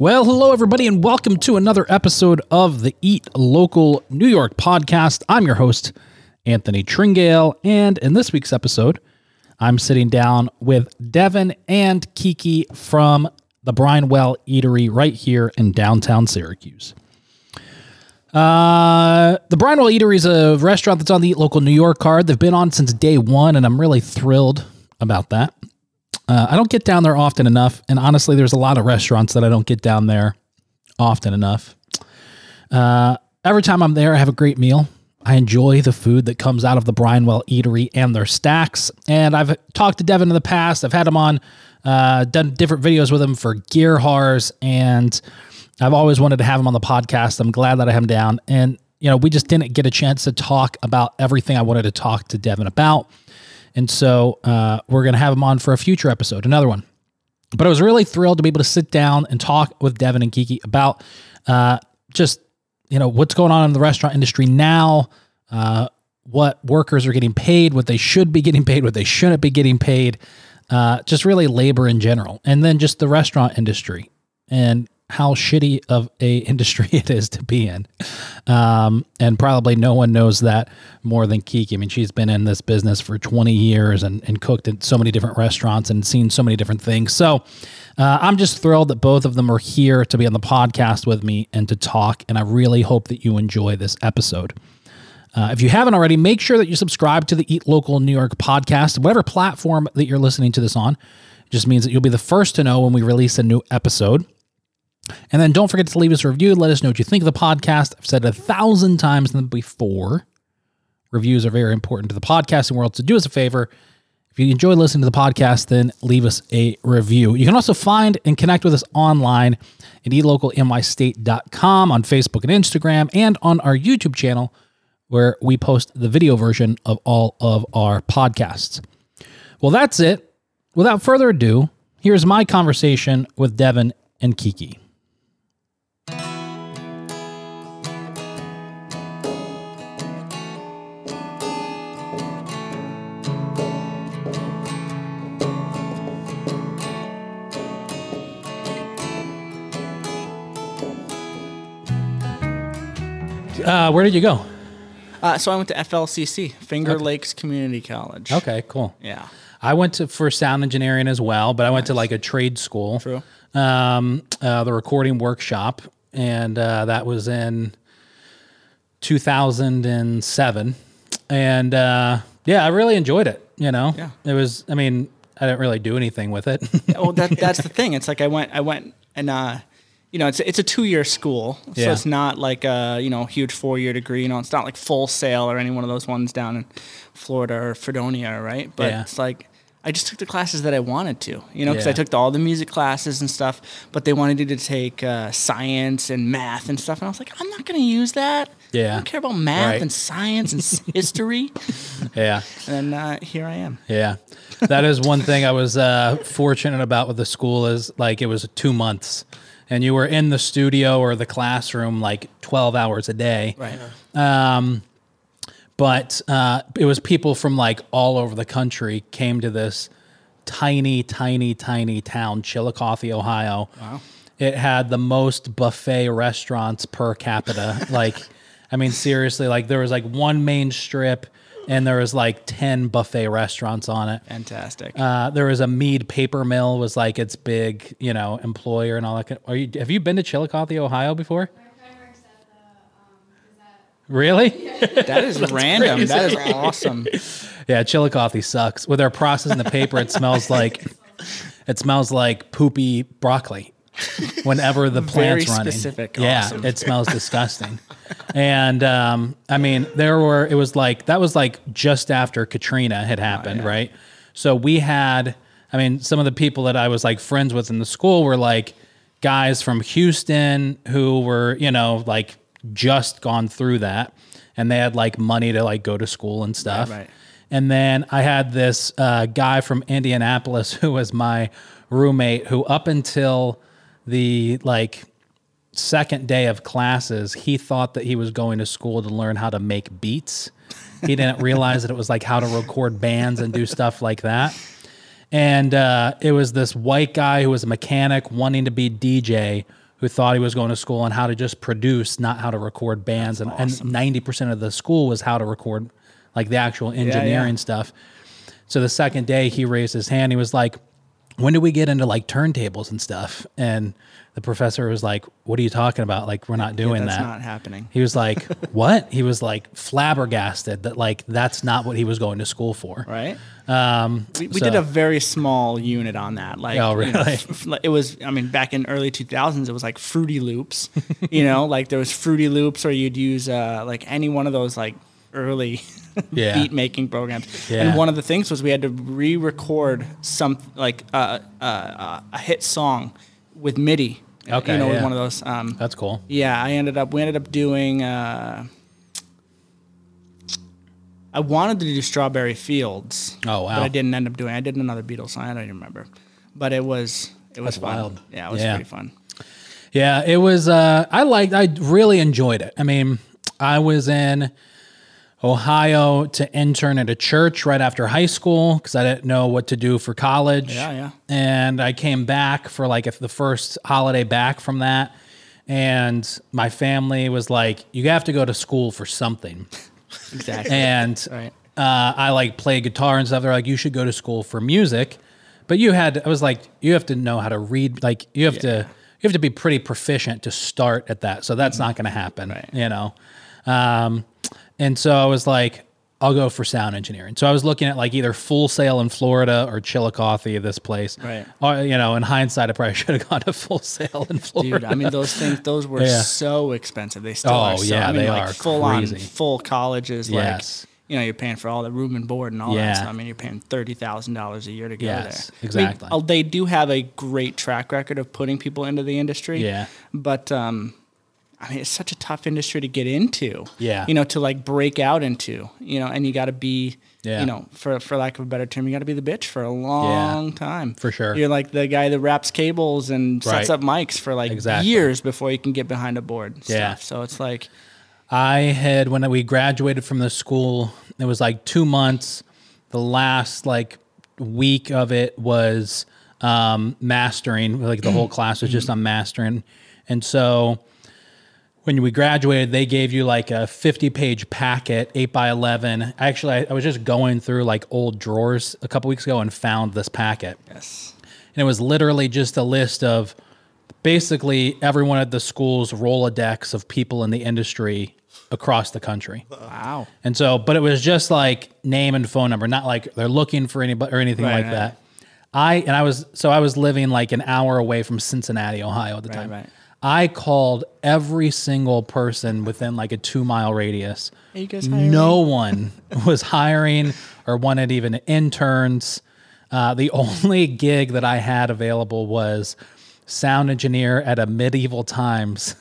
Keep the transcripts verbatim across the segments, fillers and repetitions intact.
Well, hello, everybody, and welcome to another episode of the Eat Local New York podcast. I'm your host, Anthony Tringale, and in this week's episode, I'm sitting down with Devin and Kiki from the Brinewell Eatery right here in downtown Syracuse. Uh, the Brinewell Eatery is a restaurant that's on the Eat Local New York card. They've been on since day one, and I'm really thrilled about that. Uh, I don't get down there often enough, and honestly, there's a lot of restaurants that I don't get down there often enough. Uh, every time I'm there, I have a great meal. I enjoy the food that comes out of the Brinewell Eatery and their stacks, and I've talked to Devin in the past. I've had him on, uh, done different videos with him for Gearhars, and I've always wanted to have him on the podcast. I'm glad that I have him down, and you know, we just didn't get a chance to talk about everything I wanted to talk to Devin about. And so uh, we're going to have him on for a future episode, another one. But I was really thrilled to be able to sit down and talk with Devin and Kiki about uh, just, you know, what's going on in the restaurant industry now, uh, what workers are getting paid, what they should be getting paid, what they shouldn't be getting paid, uh, just really labor in general. And then just the restaurant industry and how shitty of a industry it is to be in. Um, and probably no one knows that more than Kiki. I mean, she's been in this business for twenty years and, and cooked at so many different restaurants and seen so many different things. So uh, I'm just thrilled that both of them are here to be on the podcast with me and to talk. And I really hope that you enjoy this episode. Uh, if you haven't already, make sure that you subscribe to the Eat Local New York podcast, whatever platform that you're listening to this on. It just means that you'll be the first to know when we release a new episode. And then don't forget to leave us a review. Let us know what you think of the podcast. I've said it a thousand times before. Reviews are very important to the podcasting world. So do us a favor. If you enjoy listening to the podcast, then leave us a review. You can also find and connect with us online at eat local n y state dot com, on Facebook and Instagram, and on our YouTube channel, where we post the video version of all of our podcasts. Well, that's it. Without further ado, here's my conversation with Devin and Kiki. Uh, where did you go? Uh, so I went to F L C C, Finger okay. Lakes Community College. Okay, cool. Yeah. I went to for sound engineering as well, but I went nice. to like a trade school. True. Um, uh, the recording workshop, and uh, that was in two thousand seven. And uh, yeah, I really enjoyed it. You know, yeah. It was, I mean, I didn't really do anything with it. Well, that, that's the thing. It's like I went, I went and, uh, you know, it's it's a two-year school, so yeah. it's not like a, you know, huge four-year degree. You know, it's not like Full Sail or any one of those ones down in Florida or Fredonia, right? But yeah. it's like I just took the classes that I wanted to, you know, because yeah. I took the, all the music classes and stuff, but they wanted you to take uh, science and math and stuff, and I was like, I'm not going to use that. Yeah. I don't care about math right. and science and history. Yeah. And uh, here I am. Yeah. That is one thing I was uh, fortunate about with the school is like it was two months. And you were in the studio or the classroom like twelve hours a day. Right. Um, but uh, it was people from like all over the country came to this tiny, tiny, tiny town, Chillicothe, Ohio. Wow. It had the most buffet restaurants per capita. Like, I mean, seriously, like there was like one main strip and there was like ten buffet restaurants on it. Fantastic. Uh, there was a Mead paper mill was like its big, you know, employer and all that. Are you? Have you been to Chillicothe, Ohio before? My friend works at the. Um, is that? Really? That is random. crazy. That is awesome. Yeah, Chillicothe sucks. With their processing the paper, it smells like it smells like poopy broccoli. Whenever the plant's Very running, specific. yeah, Awesome. it smells disgusting. And um, I mean, there were. It was like that was like just after Katrina had happened, oh, yeah. right? So we had. I mean, some of the people that I was like friends with in the school were like guys from Houston who were, you know, like just gone through that, and they had like money to like go to school and stuff. Right. right. And then I had this uh, guy from Indianapolis who was my roommate, who up until the like second day of classes, he thought that he was going to school to learn how to make beats. He didn't realize that it was like how to record bands and do stuff like that. And uh, it was this white guy who was a mechanic wanting to be D J who thought he was going to school on how to just produce, not how to record bands. And, awesome. and ninety percent of the school was how to record like the actual engineering yeah. stuff. So the second day he raised his hand, he was like, when do we get into like turntables and stuff? And the professor was like, what are you talking about? Like, we're not doing Yeah, that's that. not happening. He was like, what? He was like flabbergasted that like, that's not what he was going to school for. Right. Um, We, we so- did a very small unit on that. Like, Oh, you know, really? f- f- it was, I mean, back in early two thousands, it was like Fruity Loops, you know, like there was Fruity Loops, or you'd use uh, like any one of those like early Yeah. beat making programs. Yeah. And one of the things was we had to re-record some, like uh, uh, uh, a hit song with MIDI. Okay, You know, yeah. one of those. Um, That's cool. yeah, I ended up, we ended up doing, uh, I wanted to do Strawberry Fields. Oh, wow. But I didn't end up doing. I did another Beatles song. I don't even remember, but it was it was That's fun. wild. Yeah, it was Yeah. pretty fun. Yeah, it was, uh, I liked, I really enjoyed it. I mean, I was in Ohio to intern at a church right after high school because I didn't know what to do for college. Yeah, yeah. And I came back for like if the first holiday back from that. And my family was like, you have to go to school for something. Exactly. And Right. uh, I like play guitar and stuff. They're like, you should go to school for music. But you had, I was like, you have to know how to read. Like you have to, you have to be pretty proficient to start at that. So that's not going to happen, Right. you know? Um, and so I was like, I'll go for sound engineering. So I was looking at like either Full Sail in Florida or Chillicothe, this place. Right. Or, you know, in hindsight, I probably should have gone to Full Sail in Florida. Dude, I mean, those things, those were Yeah. so expensive. They still Oh, are. So, yeah, I mean, they like are full crazy. on, full colleges. Yes. Like, you know, you're paying for all the room and board and all Yeah. that. So, I mean, you're paying thirty thousand dollars a year to go Yes, there. exactly. I mean, uh, they do have a great track record of putting people into the industry. Yeah. But, um, I mean, it's such a tough industry to get into. Yeah. You know, to like break out into, you know, and you got to be, Yeah. you know, for for lack of a better term, you got to be the bitch for a long time. For sure. You're like the guy that wraps cables and sets Right. up mics for like Exactly. years before you can get behind a board. And Yeah. Stuff. So it's like, I had, when we graduated from the school, it was like two months. The last like week of it was um, mastering. Like the whole class was just on mastering. And so when we graduated, they gave you like a fifty page packet, eight by eleven. Actually, I, I was just going through like old drawers a couple weeks ago and found this packet. yes. And it was literally just a list of basically everyone at the school's Rolodex of people in the industry across the country. Wow. And so, but it was just like name and phone number, not like they're looking for anybody or anything Right, like right. that. I, and I was, so I was living like an hour away from Cincinnati, Ohio at the Right, time. right. I called every single person within like a two mile radius. Hey, you guys hiring? No one was hiring or wanted even interns. Uh, the only gig that I had available was sound engineer at a Medieval Times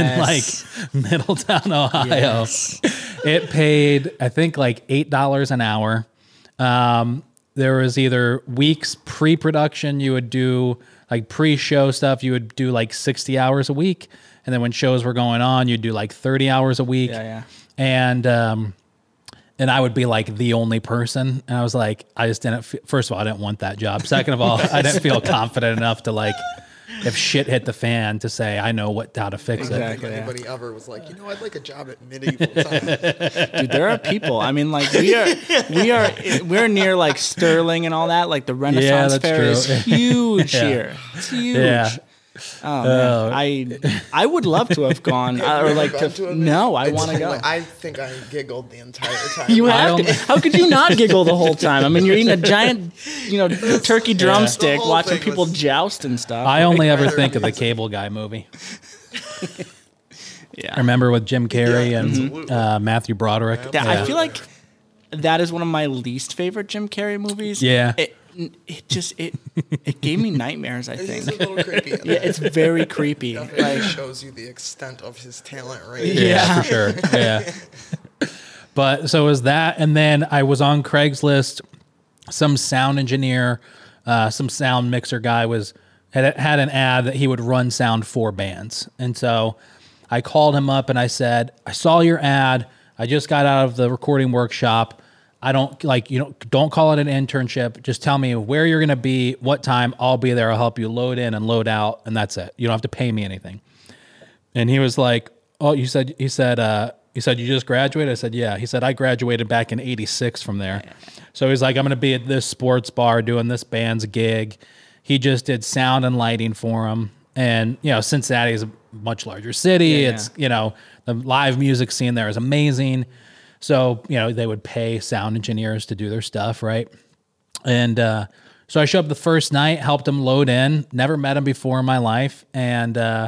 Yes. in like Middletown, Ohio. Yes. It paid, I think, like eight dollars an hour. Um, there was either weeks pre-production, you would do like pre-show stuff, you would do like sixty hours a week. And then when shows were going on, you'd do like thirty hours a week. Yeah, yeah. And, um, and I would be like the only person. And I was like, I just didn't, fe- first of all, I didn't want that job. Second of all, I didn't feel confident enough to like, if shit hit the fan, to say, I know what, how to fix it. Exactly. If yeah. anybody ever was like, you know, I'd like a job at Medieval Times. Dude, there are people. I mean, like we are, we are, we're near like Sterling and all that. Like the Renaissance that's Fair true. is huge Yeah. here. It's huge. Yeah. Oh man, I I would love to have gone uh, or You like ever to. gone to a no, I It's want to go. like- I think I giggled the entire time. You I have to. only- How could you not giggle the whole time? I mean, you're eating a giant, you know, turkey drumstick, The whole watching thing people was- joust and stuff. I only ever rather think of the music. Cable Guy movie. yeah. I remember with Jim Carrey Yeah, and absolutely. uh, Matthew Broderick. Yeah, Yeah. I feel like that is one of my least favorite Jim Carrey movies. Yeah. It, it just it it gave me nightmares. I He's think. a little creepy. in Yeah, that. it's very creepy. Definitely Like, shows you the extent of his talent right Yeah, Yeah. for sure. Yeah. But so it was that. And then I was on Craigslist. Some sound engineer, uh, some sound mixer guy was had had an ad that he would run sound for bands. And so I called him up and I said, I saw your ad. I just got out of the recording workshop. I don't like, you know, don't call it an internship. Just tell me where you're going to be, what time. I'll be there. I'll help you load in and load out. And that's it. You don't have to pay me anything. And he was like, oh, you said, he said, uh, he said, you just graduated? I said, yeah. He said, I graduated back in eighty-six from there. So he's like, I'm going to be at this sports bar doing this band's gig. He just did sound and lighting for him. And, you know, Cincinnati is a much larger city. Yeah, it's, yeah. you know, the live music scene there is amazing. So, you know, they would pay sound engineers to do their stuff, right? And uh, so I showed up the first night, helped him load in, never met him before in my life. And uh,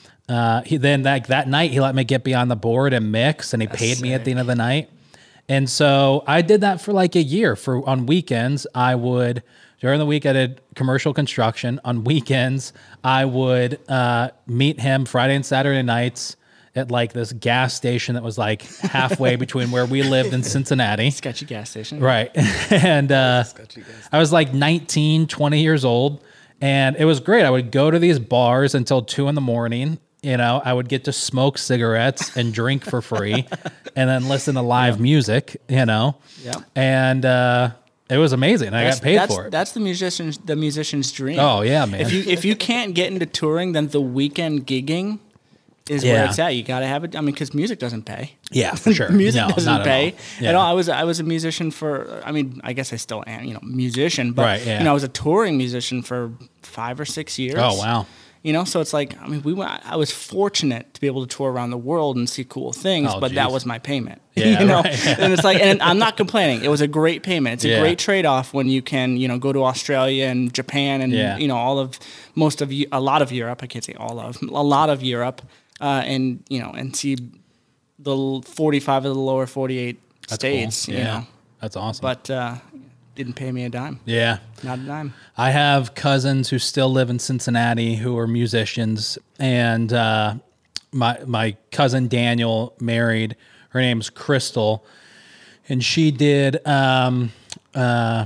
uh, he then that, that night, he let me get behind the board and mix, and he That's paid me at sick. the end of the night. And so I did that for like a year. For on weekends, I would, during the week, I did commercial construction. On weekends, I would uh, meet him Friday and Saturday nights at like this gas station that was like halfway between where we lived in Cincinnati. Sketchy gas station. Right. And uh, Sketchy guys. I was like nineteen, twenty years old. And it was great. I would go to these bars until two in the morning. You know, I would get to smoke cigarettes and drink for free and then listen to live music, you know. Yeah. And uh, it was amazing. I got paid that's, for it. That's the musician's the musician's dream. Oh, yeah, man. If you if you can't get into touring, then the weekend gigging is where Yeah. it's at. You got to have it. I mean, because music doesn't pay. Yeah, for sure. Music No, not doesn't at pay all. Yeah. at all. I was I was a musician for. I mean, I guess I still am. You know, musician, but Right, yeah. you know, I was a touring musician for five or six years. Oh, wow. You know, so it's like, I mean, we went, I was fortunate to be able to tour around the world and see cool things, Oh, but that geez. was my payment. Yeah, you know, right. and it's like, and I'm not complaining. It was a great payment. It's a Yeah. great trade off when you can, you know, go to Australia and Japan and Yeah. you know all of most of Eu- a lot of Europe. I can't say all of a lot of Europe, uh, and you know, and see the l- forty-five of the lower forty-eight That's states. cool. You Yeah. know, That's awesome. but uh, didn't pay me a dime. yeah. Not a dime. I have cousins who still live in Cincinnati who are musicians, and uh, my my cousin Daniel married. Her name's Crystal, and she did um, uh,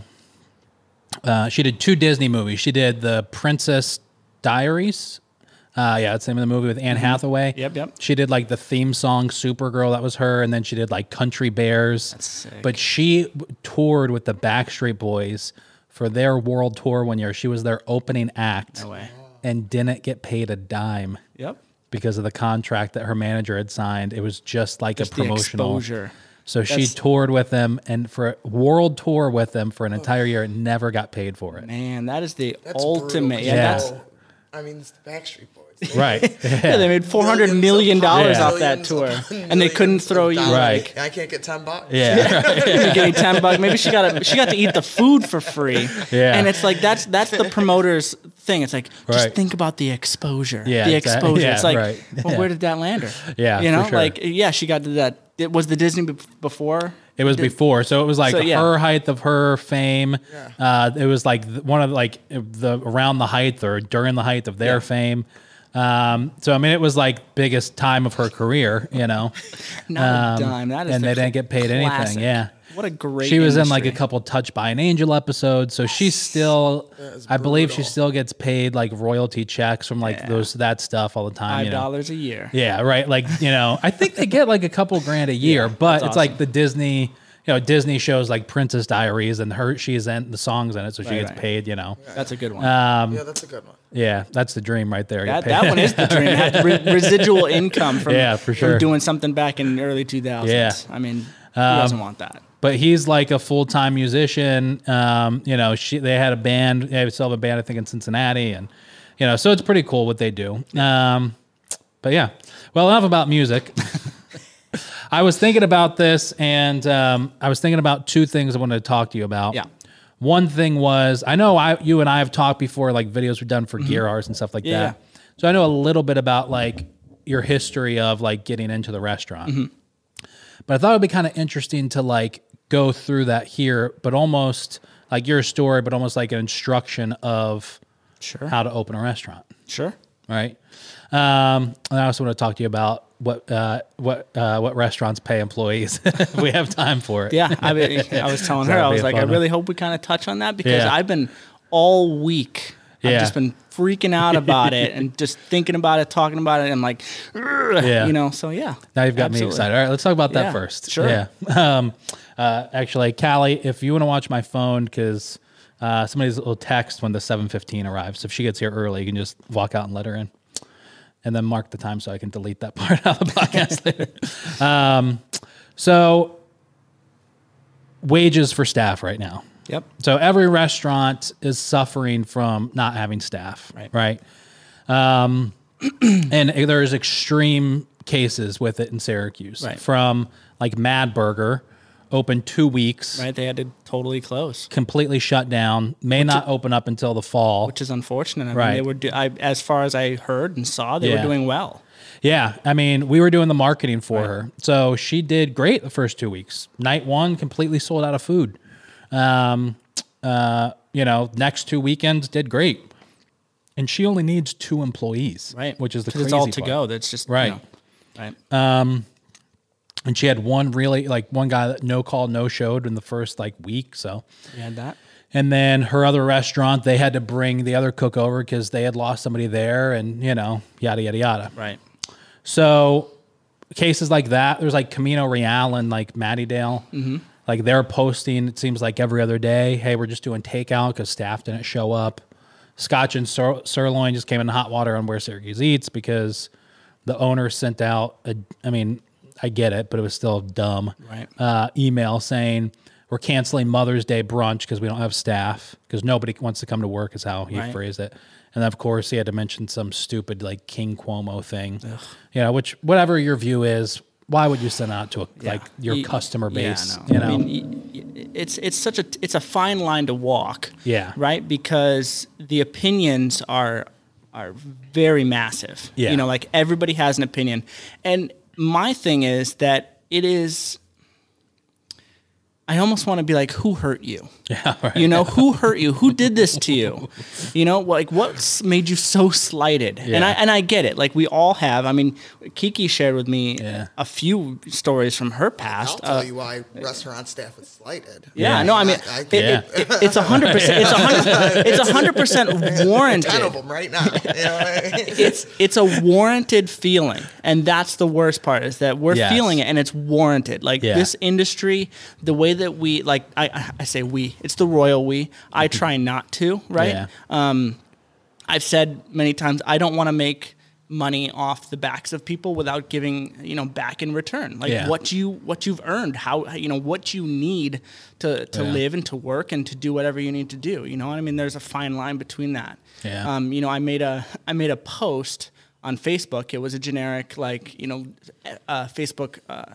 uh, she did two Disney movies. She did the Princess Diaries. Uh, yeah, that's the name of the movie with Anne Hathaway. Mm-hmm. Yep, yep. She did like the theme song Supergirl, that was her, and then she did like Country Bears. That's sick. But she toured with the Backstreet Boys for their world tour one year. She was their opening act No way. and didn't get paid a dime Yep. because of the contract that her manager had signed. It was just like Just a the promotional. exposure. So she That's- toured with them and for a world tour with them for an entire year and never got paid for it. Man, that is the That's ultimate. brutal, 'cause Yeah, Yeah. that's you know, I mean, it's the Backstreet Boys. Right. yeah. They made four hundred million dollars Yeah. off that tour, and they couldn't throw you. Right. I can't get ten bucks. Yeah. Right. Give me ten bucks. Maybe she got a, she got to eat the food for free. Yeah. And it's like that's that's the promoter's thing. It's like just Right. think about the exposure. Yeah, The exact- exposure. yeah, it's like, right. well, Yeah. where did that land her? Yeah, You for know, sure. like yeah, she got to that. It was the Disney be- before. It was before, so it was like So, yeah. her height of her fame. Yeah. Uh, it was like th- one of the, like the around the height or during the height of their Yeah. fame. Um, so I mean, it was like biggest time of her career, you know. Not Um, a dime. That is and the they didn't get paid anything. classic. Yeah. What a great. She was in like a industry. couple Touched by an Angel episodes, so she's still, is I believe she brutal. still gets paid like royalty checks from like Yeah. those that stuff all the time. five you know? dollars a year. Yeah, right. Like, you know, I think they get like a couple grand a year, but that's it's like awesome. the Disney, you know, Disney shows like Princess Diaries and her, she's in the songs in it, so she Right, gets right. paid, you know. That's a good one. Um, Yeah, that's a good one. yeah, that's the dream right there. That, Get that paid. one is the dream. Have re- residual income from, Yeah, for sure. from doing something back in the early two thousands. Yeah. I mean, who Um, doesn't want that? But he's like a full time musician. Um, you know, she they had a band. They still have a band, I think, in Cincinnati, and you know, so it's pretty cool what they do. Um, but yeah, well, enough about music. I was thinking about this, and um, I was thinking about two things I wanted to talk to you about. Yeah. One thing was, I know I, you and I have talked before, like videos we've done for Gear Arts and stuff like Mm-hmm. Yeah. that. So I know a little bit about like your history of like getting into the restaurant. Mm-hmm. But I thought it'd be kind of interesting to like go through that here, but almost like your story, but almost like an instruction of Sure. how to open a restaurant, Sure. right? Um, and I also want to talk to you about what uh, what uh, what restaurants pay employees. If we have time for it. Yeah, I, mean, I was telling her, That'd I be was a like, I fun really hope we kind of touch on that because Yeah. I've been all week I've Yeah. just been freaking out about it and just thinking about it, talking about it. And I'm like, "Ugh," Yeah. you know, so yeah. Now you've got me absolutely. excited. All right, let's talk about that Yeah, first. sure. Yeah. Um, uh, actually, Callie, if you want to watch my phone, because uh, somebody's will text when the seven fifteen arrives. So if she gets here early, you can just walk out and let her in. And then mark the time so I can delete that part out of the podcast later. Um, so wages for staff right now. Yep. So every restaurant is suffering from not having staff, Right. right? Um, and there's extreme cases with it in Syracuse. Right. From like Mad Burger, open two weeks, Right. They had to totally close, completely shut down, may not open up until the fall. which is unfortunate. I mean, Right. they were, do- I, as far as I heard and saw, they Yeah. were doing well. Yeah, I mean, we were doing the marketing for her, so she did great the first two weeks. Night one, completely sold out of food. Um, uh, you know, next two weekends did great, and she only needs two employees, Right. Which is the 'Cause crazy it's all to part. go. That's just, Right. You know, right. And she had one really like one guy that no call, no showed in the first like week. So, You had that. and then her other restaurant, they had to bring the other cook over because they had lost somebody there, and you know, yada yada yada. Right. So cases like that, there's like Camino Real and like Mattydale. Mm-hmm. Like they're posting, it seems like every other day, hey, we're just doing takeout because staff didn't show up. Scotch and sir- Sirloin just came in hot water on Where Syracuse Eats because the owner sent out, a, I mean, I get it, but it was still dumb. Right. Uh, email saying we're canceling Mother's Day brunch because we don't have staff because nobody wants to come to work is how he Right. phrased it. And then of course he had to mention some stupid like King Cuomo thing. You know, which whatever your view is, why would you send out to a, like your You- customer yeah, base? no. You know, I mean, y- y- it's it's such a it's a fine line to walk. Yeah. Right. Because the opinions are are very massive. Yeah. You know, like everybody has an opinion, and my thing is that it is. I almost want to be like, who hurt you? yeah, right. You know, who hurt you? Who did this to you? You know, like what s- made you so slighted? And Yeah. I and I get it. Like we all have. I mean, Kiki shared with me Yeah. a few stories from her I'll past. tell Uh, you why restaurant staff is slighted. yeah, Yeah. no, I mean, I- I it, get it, it. it- it's a hundred percent. It's a hundred. It's a hundred percent warranted. Ten of them right now. You know what I mean? It's it's a warranted feeling, and that's the worst part is that we're Yes. feeling it, and it's warranted. Like Yeah. this industry, the way that we like, I I- I say we. It's the royal we. I try not to. Right. Yeah. Um, I've said many times I don't want to make money off the backs of people without giving you know back in return, like Yeah. what you what you've earned, how you know what you need to to Yeah. live and to work and to do whatever you need to do. You know what I mean? There's a fine line between that. Yeah. Um, you know, I made a I made a post on Facebook. It was a generic like you know uh, Facebook uh,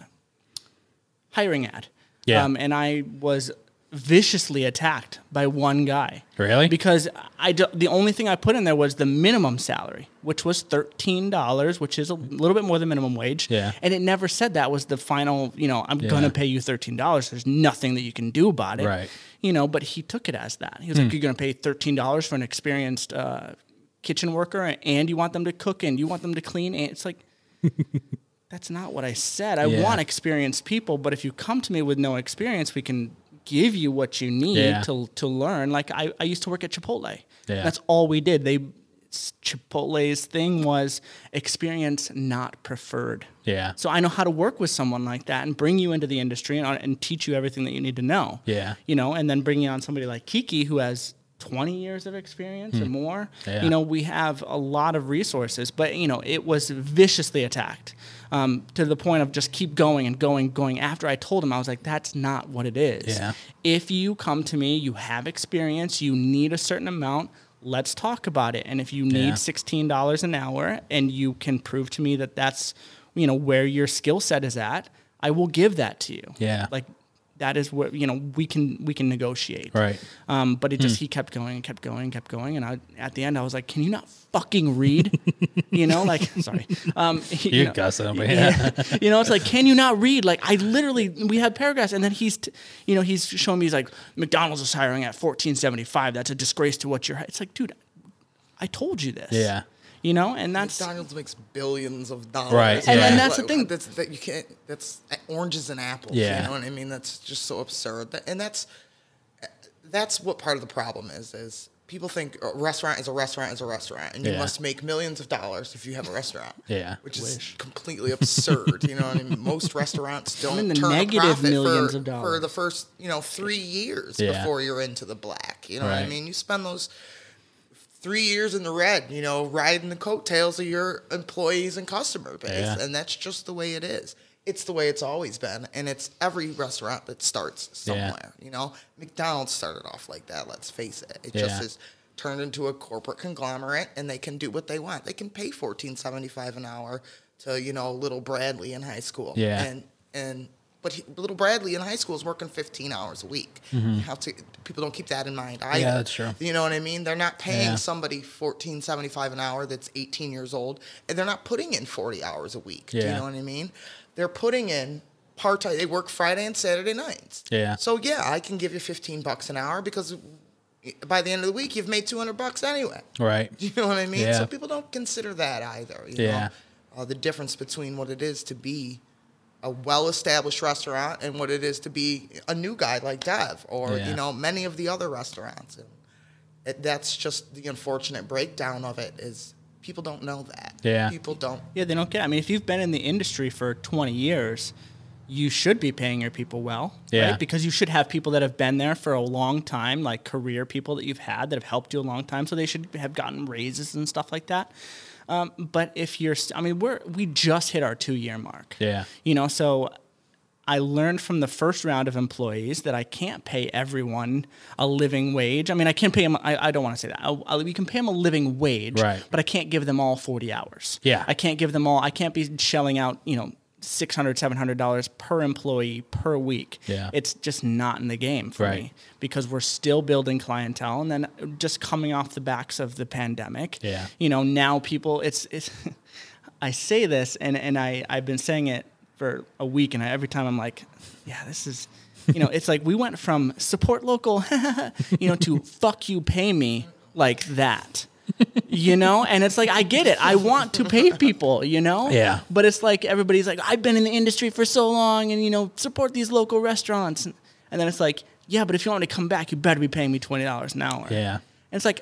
hiring ad. Yeah. Um, and I was viciously attacked by one guy. Really? Because I do, the only thing I put in there was the minimum salary, which was thirteen dollars, which is a little bit more than minimum wage. Yeah. And it never said that was the final, you know, I'm Yeah. going to pay you thirteen dollars. There's nothing that you can do about it. Right. You know, but he took it as that. He was like, you're going to pay thirteen dollars for an experienced uh, kitchen worker and you want them to cook and you want them to clean. And it's like, that's not what I said. I Yeah. want experienced people, but if you come to me with no experience, we can give you what you need Yeah. to to learn. Like I, I used to work at Chipotle. Yeah. That's all we did. They Chipotle's thing was experience not preferred. Yeah. So I know how to work with someone like that and bring you into the industry and, and teach you everything that you need to know. Yeah. You know, and then bringing on somebody like Kiki who has twenty years of experience or more. Yeah. You know, we have a lot of resources, but you know, it was viciously attacked um, to the point of just keep going and going, going. After I told him, I was like, that's not what it is. Yeah. If you come to me, you have experience, you need a certain amount, let's talk about it. And if you need Yeah. sixteen dollars an hour and you can prove to me that that's, you know, where your skill set is at, I will give that to you. Yeah. Like that is where, you know, we can, we can negotiate. Right. Um, but it just, Hmm. he kept going and kept going and kept going. And I, at the end I was like, can you not fucking read? You know, like, sorry. Um, you You know, cuss him, but yeah. you know, it's like, can you not read? Like, I literally, we had paragraphs, and then he's, t- you know, he's showing me, he's like, McDonald's is hiring at fourteen seventy-five. That's a disgrace to what you're. It's like, dude, I told you this. Yeah. You know, and that's McDonald's makes billions of dollars. Right, And then yeah. that's the thing. That's that you can't. That's oranges and apples. Yeah. You know what I mean? That's just so absurd. That- And that's that's what part of the problem is. Is people think a restaurant is a restaurant is a restaurant, and you Yeah. must make millions of dollars if you have a restaurant. Yeah. Which is completely absurd. You know what I mean? Most restaurants don't in the turn negative a profit millions for, of dollars. for the first, you know, three years Yeah. before you're into the black. You know what I Right. mean? You spend those three years in the red, you know, riding the coattails of your employees and customer base. Yeah. And that's just the way it is. It's the way it's always been. And it's every restaurant that starts somewhere. You know, McDonald's started off like that, let's face it. It just Yeah. is turned into a corporate conglomerate, and they can do what they want. They can pay fourteen seventy-five an hour to, you know, little Bradley in high school. Yeah. And and but he, little Bradley in high school is working fifteen hours a week. You have to people don't keep that in mind either. Yeah, that's true. You know what I mean? They're not paying Yeah. somebody fourteen seventy-five an hour that's eighteen years old, and they're not putting in forty hours a week. Do you Yeah. know what I mean? They're putting in part time. They work Friday and Saturday nights. Yeah. So yeah, I can give you fifteen bucks an hour because by the end of the week you've made two hundred bucks anyway. Right. You know what I mean? Yeah. So people don't consider that either. You Yeah. know? Uh, the difference between what it is to be a well-established restaurant and what it is to be a new guy like Dev or Yeah. you know many of the other restaurants. And it, that's just the unfortunate breakdown of it is people don't know that. Yeah. People don't. Yeah, they don't get. I mean, if you've been in the industry for twenty years, you should be paying your people well, Yeah. right? Because you should have people that have been there for a long time, like career people that you've had that have helped you a long time. So they should have gotten raises and stuff like that. Um, but if you're, st- I mean, we're we just hit our two year mark. Yeah. You know, so I learned from the first round of employees that I can't pay everyone a living wage. I mean, I can't pay them. I, I don't want to say that. I, I, we can pay them a living wage, Right. but I can't give them all forty hours. Yeah. I can't give them all. I can't be shelling out, you know, six hundred dollars, seven hundred dollars per employee per week. Yeah. It's just not in the game for Right. me because we're still building clientele. And then just coming off the backs of the pandemic, Yeah. you know, now people, it's, it's I say this and, and I, I've been saying it for a week, and I, every time I'm like, yeah, this is, you know, it's like we went from support local, you know, to fuck you, pay me like that, you know? And it's like, I get it. I want to pay people, you know? Yeah. But it's like everybody's like, I've been in the industry for so long and, you know, support these local restaurants. And, and then it's like, yeah, but if you want me to come back, you better be paying me twenty dollars an hour. Yeah. And it's like,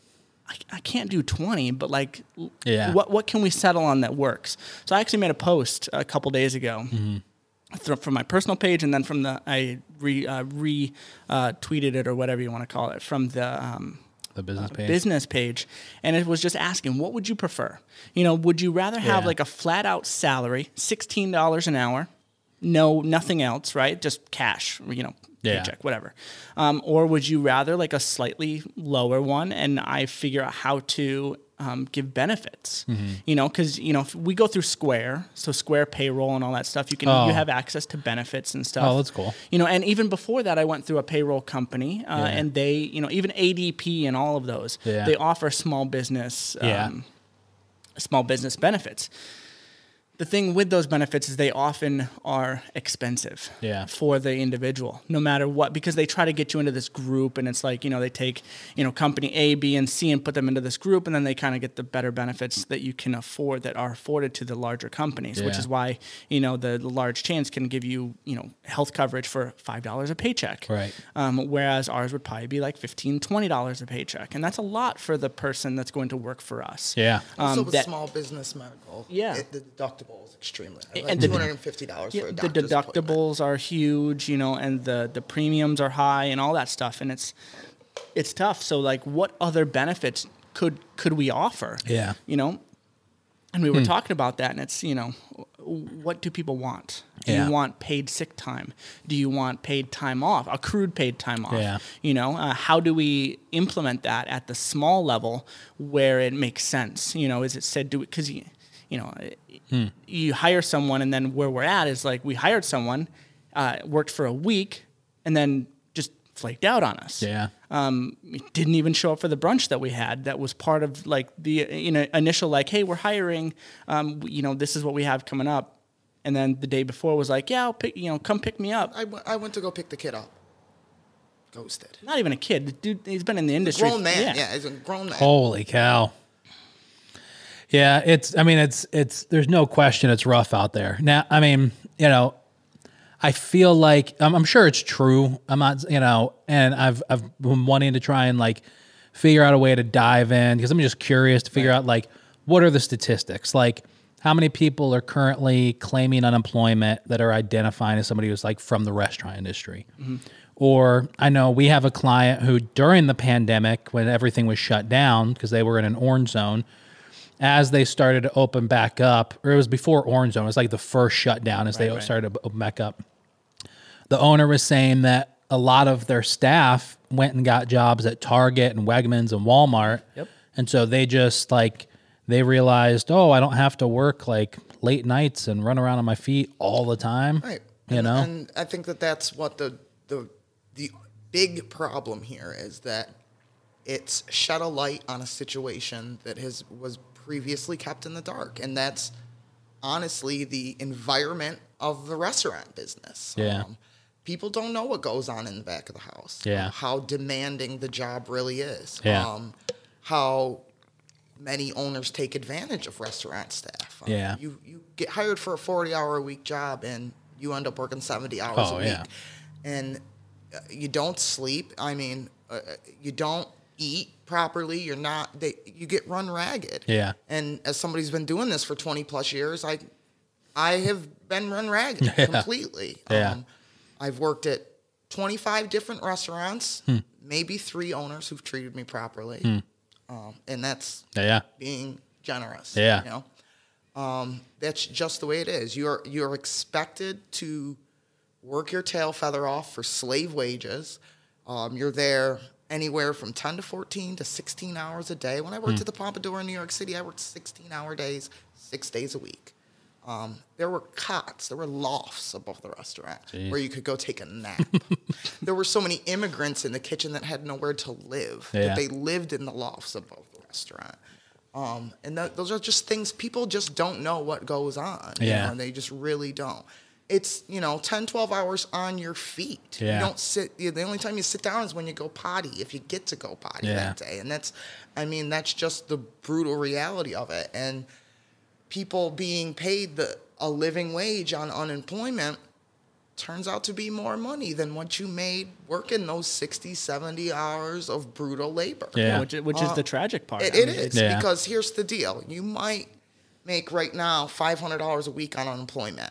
I, I can't do twenty, but like, l- Yeah. what what can we settle on that works? So I actually made a post a couple days ago Mm-hmm. th- from my personal page, and then from the I re uh, re uh, tweeted it or whatever you want to call it from the um, The business page. business page, and it was just asking, what would you prefer? You know, would you rather have Yeah. like a flat out salary, sixteen dollars an hour, no nothing else, right? Just cash, you know, Yeah. paycheck, whatever. Um, or would you rather like a slightly lower one, and I figure out how to um, give benefits? Mm-hmm. You know, because you know if we go through Square, so Square payroll and all that stuff. You can Oh. you have access to benefits and stuff. Oh, that's cool. You know, and even before that, I went through a payroll company, uh, Yeah. and they, you know, even A D P and all of those, Yeah. they offer small business, um, Yeah. small business benefits. The thing with those benefits is they often are expensive Yeah. for the individual, no matter what, because they try to get you into this group, and it's like, you know, they take, you know, company A, B, and C and put them into this group, and then they kind of get the better benefits that you can afford that are afforded to the larger companies, which Yeah. is why, you know, the, the large chains can give you, you know, health coverage for five dollars a paycheck. Right. Um, whereas ours would probably be like fifteen dollars, twenty dollars a paycheck. And that's a lot for the person that's going to work for us. Yeah. Also Um, with that- small business medical, Yeah. it, the deductible is extremely high. And Like the- two hundred fifty dollars Yeah, for a the doctor's appointment. deductibles are huge, you know, and the, the premiums are high and all that stuff. And it's it's tough. So like what other benefits could could we offer? Yeah. You know? And we were talking about that, and it's, you know, what do people want? Do Yeah. you want paid sick time? Do you want paid time off, accrued paid time off? Yeah. You know, uh, how do we implement that at the small level where it makes sense? You know, is it said do it because you, you know, you hire someone, and then where we're at is like we hired someone, uh, worked for a week, and then just flaked out on us. Yeah. Um, didn't even show up for the brunch that we had. That was part of like the you know initial like, hey, we're hiring. Um, you know, this is what we have coming up. And then the day before was like, yeah, I'll pick, you know, come pick me up. I, w- I went to go pick the kid up. Ghosted. Not even a kid. The dude, he's been in the industry. Grown man. Yeah. Yeah, he's a grown man. Holy cow. Yeah, it's I mean it's it's there's no question it's rough out there. Now, I mean, you know, I feel like I'm, I'm sure it's true. I'm not, you know, and I've I've been wanting to try and like figure out a way to dive in because I'm just curious to figure Right. out like what are the statistics, like how many people are currently claiming unemployment that are identifying as somebody who's like from the restaurant industry. Mm-hmm. Or I know we have a client who during the pandemic when everything was shut down because they were in an orange zone, as they started to open back up, or it was before orange zone, it was like the first shutdown as Right, they right. started to open back up. The owner was saying that a lot of their staff went and got jobs at Target and Wegmans and Walmart. Yep. And so they just like, they realized, oh, I don't have to work like late nights and run around on my feet all the time. Right. You and, know? And I think that that's what the, the, the big problem here is that it's shed a light on a situation that has was previously kept in the dark. And that's honestly the environment of the restaurant business. Yeah. Um, people don't know what goes on in the back of the house. Yeah. uh, how demanding the job really is. Yeah. Um, how many owners take advantage of restaurant staff. Um, Yeah. You you get hired for a forty hour a week job and you end up working seventy hours Oh, a week. yeah. And uh, you don't sleep. I mean, uh, you don't eat properly. You're not, they, you get run ragged. Yeah. And as somebody who's been doing this for twenty plus years, I, I have been run ragged Yeah. completely. Yeah. Um, I've worked at twenty-five different restaurants, Hmm. maybe three owners who've treated me properly. Um, and that's Yeah. being generous. Yeah. You know, um, that's just the way it is. You're you're expected to work your tail feather off for slave wages. Um, you're there anywhere from ten to fourteen to sixteen hours a day. When I worked Hmm. at the Pompadour in New York City, I worked sixteen hour days, six days a week. Um, there were cots, there were lofts above the restaurant Jeez. where you could go take a nap. There were so many immigrants in the kitchen that had nowhere to live, Yeah. that they lived in the lofts above the restaurant. Um, and that, those are just things people just don't know what goes on. you Yeah. know, and they just really don't. It's, you know, ten, twelve hours on your feet. Yeah. You don't sit, you, the only time you sit down is when you go potty, if you get to go potty Yeah. that day. And that's, I mean, that's just the brutal reality of it. And people being paid the a living wage on unemployment turns out to be more money than what you made working those sixty, seventy hours of brutal labor. Yeah. Which, is- which is Uh, the tragic part. It, I it mean, is, it's- Yeah. because here's the deal. You might make right now five hundred dollars a week on unemployment.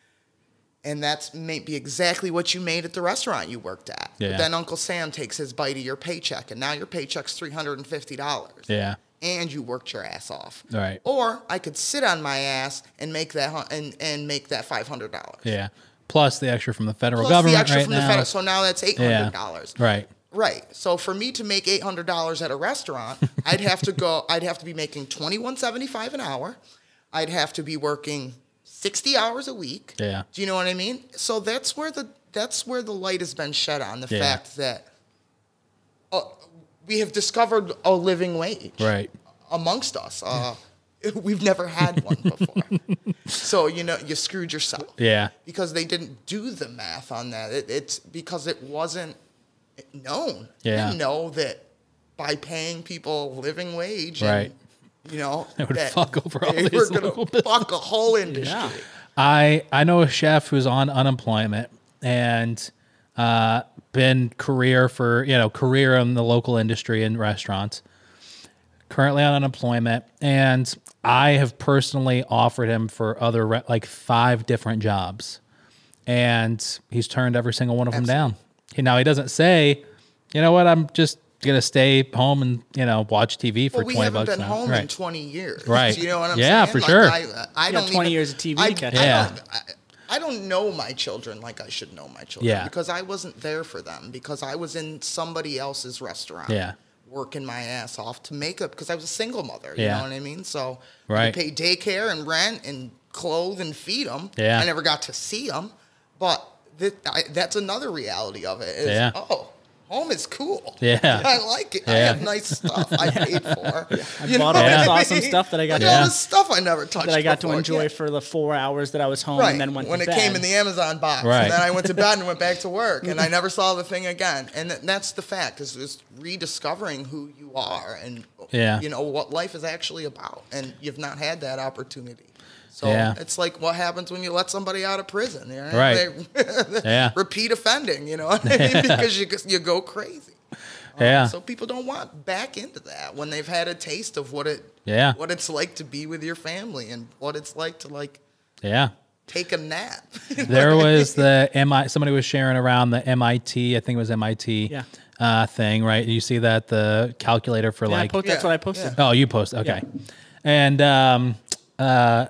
And that's maybe exactly what you made at the restaurant you worked at. Yeah. But then Uncle Sam takes his bite of your paycheck, and now your paycheck's three hundred fifty dollars. Yeah. And you worked your ass off. Right. Or I could sit on my ass and make that hun- and, and make that five hundred dollars. Yeah. Plus the extra from the federal Plus government the extra right from now. the federal. So now that's eight hundred dollars. Yeah. Right. Right. So for me to make eight hundred dollars at a restaurant, I'd have to go. I'd have to be making twenty-one seventy-five an hour. I'd have to be working sixty hours a week. Yeah. Do you know what I mean? So that's where the that's where the light has been shed on the Yeah. fact that uh, we have discovered a living wage Right. amongst us. Uh, we've never had one before. So you know you screwed yourself. Yeah. Because they didn't do the math on that. It, it's because it wasn't known. Yeah. They didn't know that by paying people living wage, Right. and, you know, It would that fuck over all they these were gonna local businesses. fuck a whole industry. Yeah. I I know a chef who's on unemployment and uh, been career for you know career in the local industry in restaurants. Currently on unemployment, and I have personally offered him for other re- like five different jobs, and he's turned every single one of them down. He, now he doesn't say, you know what, I'm just gonna stay home and you know watch T V for Well, we twenty haven't bucks been an hour. home Right. in twenty years. Right. You know what I'm Yeah, saying? for Like, sure. I, I You got don't twenty even- years of T V I, to catch I up. don't, I, I don't know my children like I should know my children. Yeah. Because I wasn't there for them. Because I was in somebody else's restaurant. Yeah. Working my ass off to make up because I was a single mother. You Yeah. know what I mean? So Right. you pay daycare and rent and clothe and feed them. Yeah. I never got to see them, but that, I, that's another reality of it. Is, Yeah. Oh, home is cool. Yeah. I like it. I Yeah. have nice stuff I paid for. I You bought know all what this I awesome mean? stuff that I got Like to- all Yeah. this stuff I never touched that I got to before. enjoy Yeah. for the four hours that I was home Right. and then went when to it bed. came in the Amazon box, Right. and then I went to bed and went back to work, and I never saw the thing again. And th- that's the fact: is just rediscovering who you are and Yeah. you know what life is actually about, and you've not had that opportunity. So Yeah. it's like what happens when you let somebody out of prison, you know? Right. They- Yeah. repeat offending, you know what I mean? Because you you go crazy. Yeah. So people don't want back into that when they've had a taste of what it, Yeah. what it's like to be with your family and what it's like to like Yeah. take a nap. There was the M I somebody was sharing around the M I T, I think it was M I T Yeah. uh, thing, right? You see that the calculator for Yeah, I like post, that's Yeah, what I posted. oh, you post okay, and um, uh,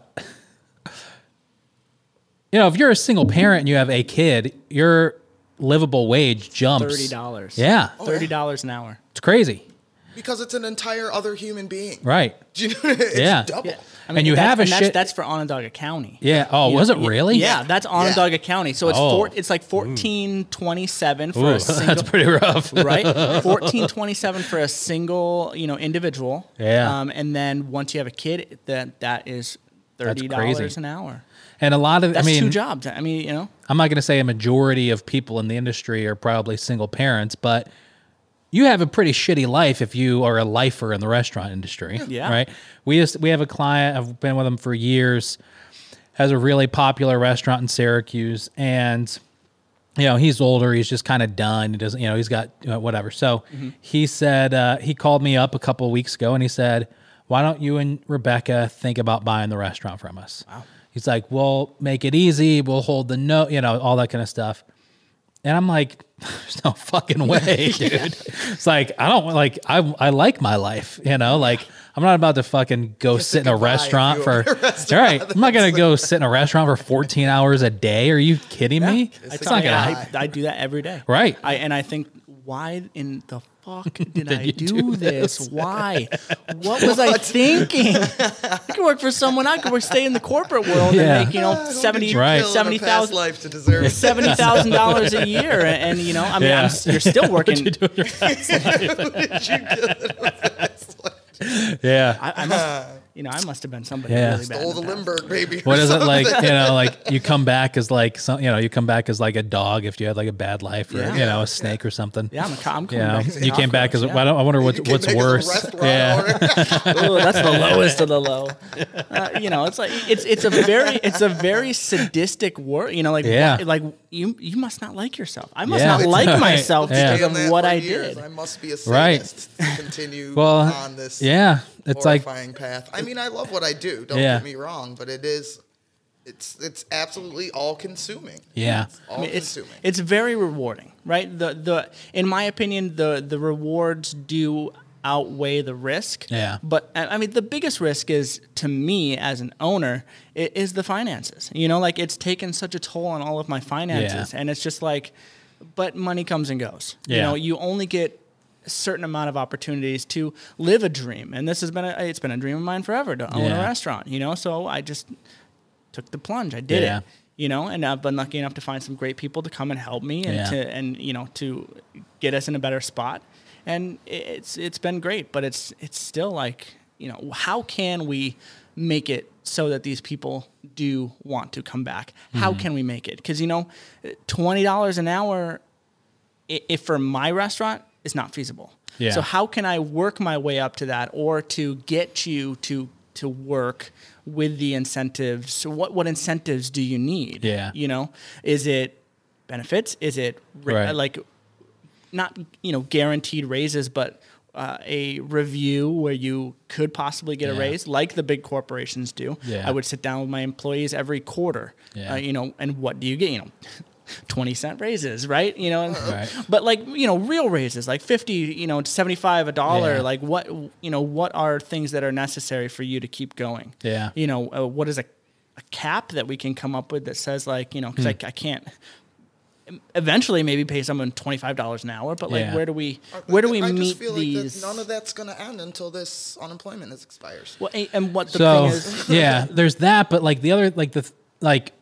you know, if you're a single parent and you have a kid, your livable wage jumps Thirty dollars. Yeah, Thirty dollars an hour. it's crazy, Because it's an entire other human being. right? Do you know? It's Yeah. double. Yeah. I And you that's- have a and that's, shit- That's for Onondaga County. Yeah. Oh, You was know, it y- really? Yeah, that's Onondaga County. So it's Oh. four, it's like fourteen twenty seven for Ooh, a single. that's pretty rough, right? Fourteen twenty seven for a single, you know, individual. Yeah. Um, and then once you have a kid, that that is thirty crazy. dollars an hour. And a lot of, That's I mean, two jobs. I mean, you know. I'm not going to say a majority of people in the industry are probably single parents, but you have a pretty shitty life if you are a lifer in the restaurant industry. Yeah. Right. We just, we have a client, I've been with him for years, has a really popular restaurant in Syracuse, and you know, he's older, he's just kind of done. He doesn't, you know, he's got uh, whatever. So Mm-hmm. he said, uh, he called me up a couple of weeks ago and he said, why don't you and Rebecca think about buying the restaurant from us? Wow. He's like, we'll make it easy. We'll hold the note, you know, all that kind of stuff. And I'm like, there's no fucking way, dude. It's like, I don't like, I, I like my life, you know, like I'm not about to fucking go Kiss sit in a goodbye if restaurant you for, own a restaurant. all right. I'm not going to go sit in a restaurant for fourteen hours a day. Are you kidding me? I, It's tell not you, going to, I, I do that every day. Right. I and I think, why in the fuck did, I you do, do this? Why? What was I thinking? I could work for someone. I could work, stay in the corporate world Yeah. and make, you know, Who did seventy, you Right. kill in a seventy past thousand. life to deserve it? Seventy thousand dollars a year, and, and you know, I mean, Yeah. I'm, s- you're still working. yeah. I, I must, you know, I must have been somebody Yeah. really bad. Stole in the the past. Limburg, baby. What or is it like? something. You know, like you come back as like some, you know, you come back as like a dog if you had like a bad life or Yeah. you know a snake or something. Yeah, I'm, a, co- I'm You coming know, back. as a you came back as a, cockroach, I, don't, I wonder what, You came what's back as a worse. restaurant Yeah, owner. Oh, that's the lowest of the low. Uh, you know, it's like it's it's a very it's a very sadistic word. You know, like Yeah. why- like you you must not like yourself. I must Yeah. not like Right. myself Yeah. because Saying of that what for I years, did. I must be a Right. sadist to continue well, on this yeah, it's like horrifying path. I mean, I love what I do. Don't Yeah. get me wrong, but it is, it's it's absolutely all consuming. yeah, All I mean, it's consuming. it's very rewarding, right? The the in my opinion, the the rewards do outweigh the risk. Yeah. But I I mean, the biggest risk is to me as an owner i- is the finances. You know, like it's taken such a toll on all of my finances, Yeah. and it's just like, but money comes and goes. You Yeah. know, you only get a certain amount of opportunities to live a dream, and this has been a, it's been a dream of mine forever to own a Yeah. restaurant. You know, so I just took the plunge. I did Yeah. it. You know, and I've been lucky enough to find some great people to come and help me and Yeah. to and you know to get us in a better spot. And it's it's been great, but it's it's still like, you know, how can we make it so that these people do want to come back? How Mm-hmm. can we make it? Because, you know, twenty dollars an hour, i- if for my restaurant, is not feasible. Yeah. So how can I work my way up to that, or to get you to to work with the incentives? So what what incentives do you need? Yeah. You know, is it benefits? Is it ra- Right. like not, you know, guaranteed raises, but uh, a review where you could possibly get a Yeah. raise, like the big corporations do? Yeah. I would sit down with my employees every quarter. Yeah. Uh, you know, and what do you get? You know, twenty cent raises, right? You know, and, Right. but like, you know, real raises, like fifty, you know, seventy-five, a dollar. Yeah. Like what, you know, what are things that are necessary for you to keep going? Yeah. You know, uh, what is a, a cap that we can come up with that says like, you know, because Hmm. I, I can't eventually maybe pay someone twenty-five dollars an hour, but like, Yeah. where do we, where do we I meet just feel these? like that none of that's going to end until this unemployment is expires. well, a- and what the so thing is, yeah, there's that, but like the other, like the like,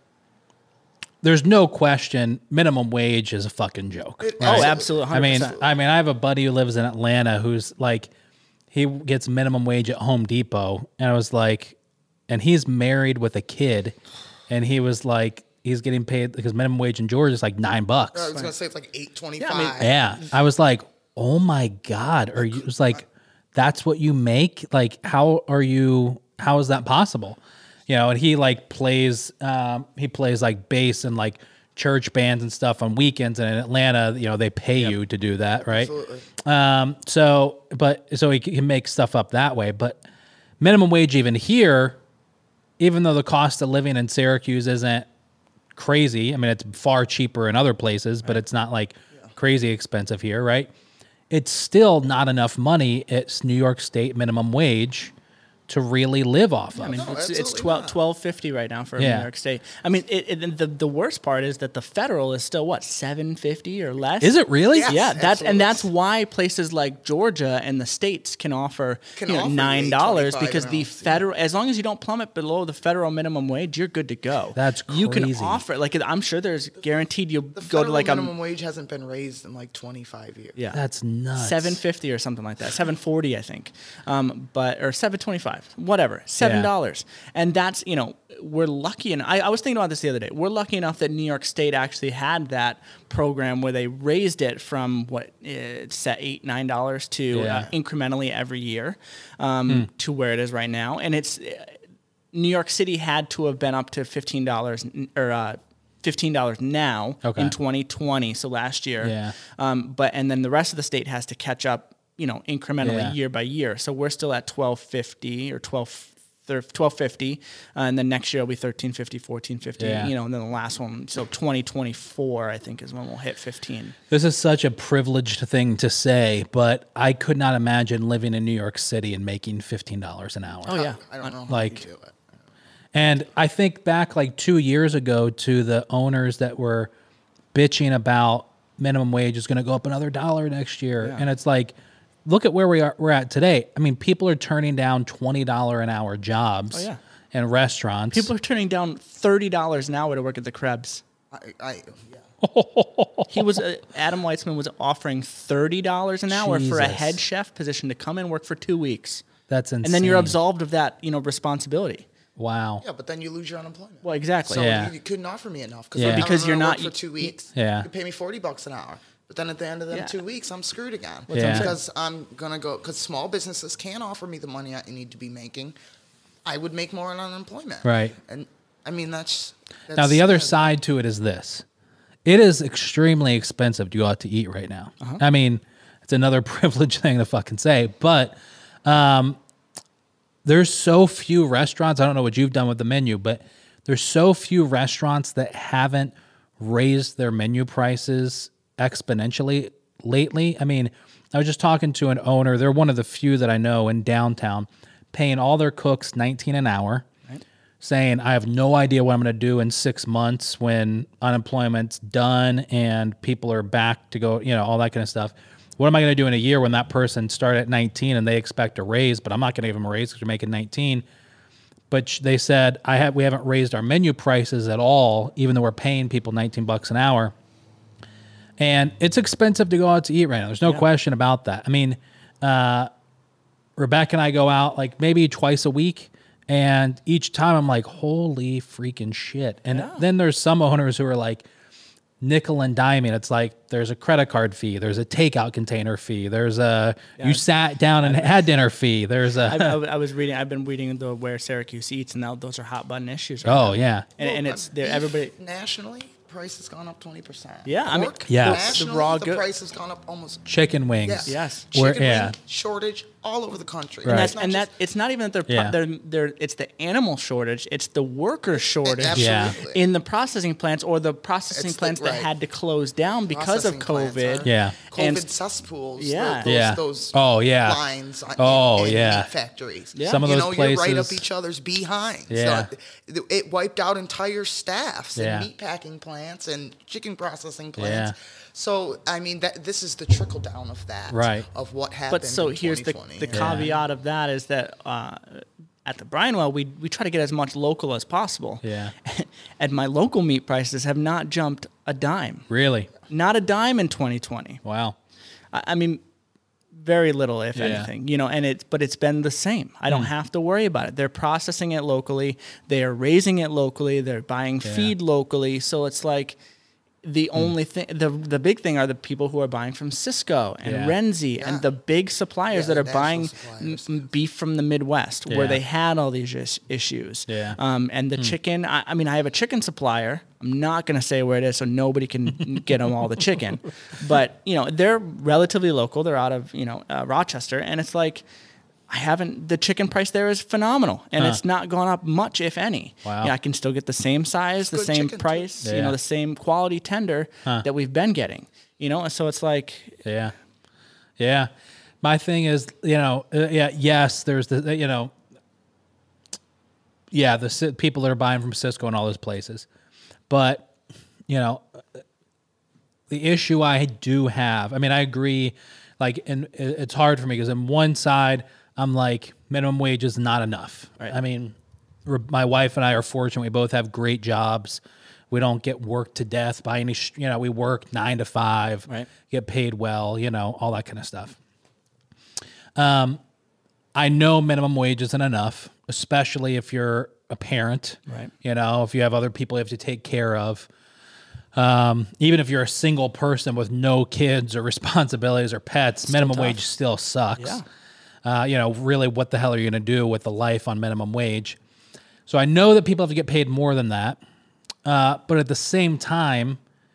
there's no question, minimum wage is a fucking joke. It- oh, Right. absolutely. I mean, one hundred percent. I mean, I have a buddy who lives in Atlanta who's like, he gets minimum wage at Home Depot, and I was like, and he's married with a kid, and he was like, he's getting paid because minimum wage in Georgia is like nine bucks. I was going to say it's like eight twenty-five. Yeah, I mean- Yeah, I was like, oh my god, are you? It was like, that's what you make? Like, how are you? How is that possible? You know, and he like plays, um, he plays like bass and like church bands and stuff on weekends, and in Atlanta, you know, they pay you to do that, right? Absolutely. Um, so, but so he can make stuff up that way. But minimum wage even here, even though the cost of living in Syracuse isn't crazy, I mean, it's far cheaper in other places, but it's not like crazy expensive here, right? It's still not enough money. It's New York State minimum wage to really live off of. I mean, No, it's, it's absolutely twelve not. twelve fifty right now for Yeah. New York State. I mean, it, it, the the worst part is that the federal is still what seven fifty or less. Is it really? Yeah. Yeah, that's absolutely. and that's why places like Georgia and the states can offer Can you know, offer nine dollars eight twenty-five because an the ounce, yeah. federal, as long as you don't plummet below the federal minimum wage, you're good to go. That's You can crazy. offer like I'm sure there's guaranteed you'll The go federal to like minimum a wage hasn't been raised in like twenty-five years. yeah That's nuts. seven fifty or something like that, seven forty I think, um, but or seven twenty five, whatever, seven dollars, and that's you know we're lucky. And I, I was thinking about this the other day. We're lucky enough that New York State actually had that program where they raised it from what it's set eight nine dollars to Yeah. uh, incrementally every year um, to where it is right now, and it's New York City had to have been up to fifteen dollars or. Uh, Fifteen dollars now Okay. in twenty twenty, so last year. Yeah. Um, but and then the rest of the state has to catch up, you know, incrementally Yeah. year by year. So we're still at twelve fifty or twelve. twelve fifty, uh, and then next year it'll be thirteen fifty, fourteen fifty, Yeah. you know, and then the last one, so twenty twenty-four, I think, is when we'll hit fifteen. This is such a privileged thing to say, but I could not imagine living in New York City and making fifteen dollars an hour. Oh, yeah. I don't know how Like- you do it. And I think back like two years ago to the owners that were bitching about minimum wage is going to go up another dollar next year. Yeah. And it's like, look at where we are, we're at today. I mean, people are turning down twenty dollars an hour jobs Oh, yeah. in restaurants. People are turning down thirty dollars an hour to work at the Krebs. I, I yeah. He was, uh, Adam Weitzman was offering thirty dollars an hour for a Jesus. head chef position to come and work for two weeks. That's insane. And then you're absolved of that, you know, responsibility. Wow. Yeah, but then you lose your unemployment. Well, exactly. So Yeah. you, you couldn't offer me enough because Yeah. Because you're not- for two weeks. Yeah. You pay me forty bucks an hour, but then at the end of them Yeah. two weeks, I'm screwed again. what I'm Yeah. saying. Because I'm gonna go because small businesses can offer me the money I need to be making. I would make more on unemployment. Right. And I mean that's, that's Now, the other sad. side to it is this. It is extremely expensive to go out to eat right now. Uh-huh. I mean, it's another privileged thing to fucking say, but um, there's so few restaurants. I don't know what you've done with the menu, but there's so few restaurants that haven't raised their menu prices exponentially lately. I mean, I was just talking to an owner. They're one of the few that I know in downtown, paying all their cooks nineteen an hour, saying, I have no idea what I'm going to do in six months when unemployment's done and people are back to go, you know, all that kind of stuff. What am I going to do in a year when that person started at nineteen and they expect a raise, but I'm not going to give them a raise because you're making nineteen. But sh- they said, I have, we haven't raised our menu prices at all, even though we're paying people nineteen bucks an hour. And it's expensive to go out to eat right now. There's no question about that. I mean, uh, Rebecca and I go out like maybe twice a week. And each time I'm like, holy freaking shit. And Yeah. then there's some owners who are like nickel and diming. It's like there's a credit card fee. There's a takeout container fee. There's a, you sat down and had dinner fee. There's I, a, I, I was reading, I've been reading the Where Syracuse Eats, and now those are hot button issues. Right oh now. yeah. And, Well, and uh, it's, they're, beef everybody, nationally, price has gone up twenty percent. Yeah, I mean, Pork, Yes. nationally, The raw the good- price has gone up almost. Chicken wings. Yes. Yes. Where- Chicken yeah. wing shortage all over the country. Right. and It's that's not and just- that it's not even that they're, Yeah. they're they're it's the animal shortage, it's the worker shortage Yeah. Absolutely. in the processing plants or the processing It's the- plants that right. had to close down because of Processing plants COVID. are Yeah. COVID And- cesspools. Yeah. Those, Yeah. Those Oh, yeah. lines. on- Oh, in, in yeah. meat factories. Yeah. Some of you those know, places. you're right up each other's behind. Yeah. So it, it wiped out entire staffs Yeah. in meat packing plants and chicken processing plants. Yeah. So I mean, that this is the trickle down of that. Right. Of what happened. But so in here's the, twenty the twenty. Yeah. caveat of that is that uh, at the Brianwell, we, we try to get as much local as possible. Yeah. And my local meat prices have not jumped a dime. Really? Not a dime in twenty twenty. Wow. I, I mean, very little, if Yeah. anything, you know, and it's, but it's been the same. I don't have to worry about it. They're processing it locally. They are raising it locally. They're buying Yeah. feed locally. So it's like the only thing, the, the big thing are the people who are buying from Cisco and Yeah. Renzi Yeah. and the big suppliers Yeah, that are the buying national suppliers. m- beef from the Midwest Yeah. where they had all these is- issues. Yeah. Um, and the chicken, I, I mean, I have a chicken supplier I'm not going to say where it is so nobody can get them all the chicken. But, you know, they're relatively local. They're out of, you know, uh, Rochester. And it's like, I haven't, the chicken price there is phenomenal. And Huh. it's not gone up much, if any. Wow. Yeah, I can still get the same size, It's the good same chicken, too. price, you Yeah. know, the same quality tender Huh. that we've been getting. You know, and so it's like, Yeah. Yeah. My thing is, you know, uh, yeah, yes, there's the, you know, yeah, the Ci- people that are buying from Cisco and all those places. But, you know, the issue I do have, I mean, I agree, like, and it- it's hard for me because on one side, I'm like, minimum wage is not enough. Right. I mean, we're- my wife and I are fortunate. We both have great jobs. We don't get worked to death by any, sh- you know, we work nine to five, Right. get paid well, you know, all that kind of stuff. Um, I know minimum wage isn't enough, especially if you're a parent, Right. you know, if you have other people you have to take care of. Um, even if you're a single person with no kids or responsibilities or pets, minimum tough. wage still sucks. Yeah. Uh, you know, really, what the hell are you going to do with the life on minimum wage? So I know that people have to get paid more than that. Uh, but at the same time,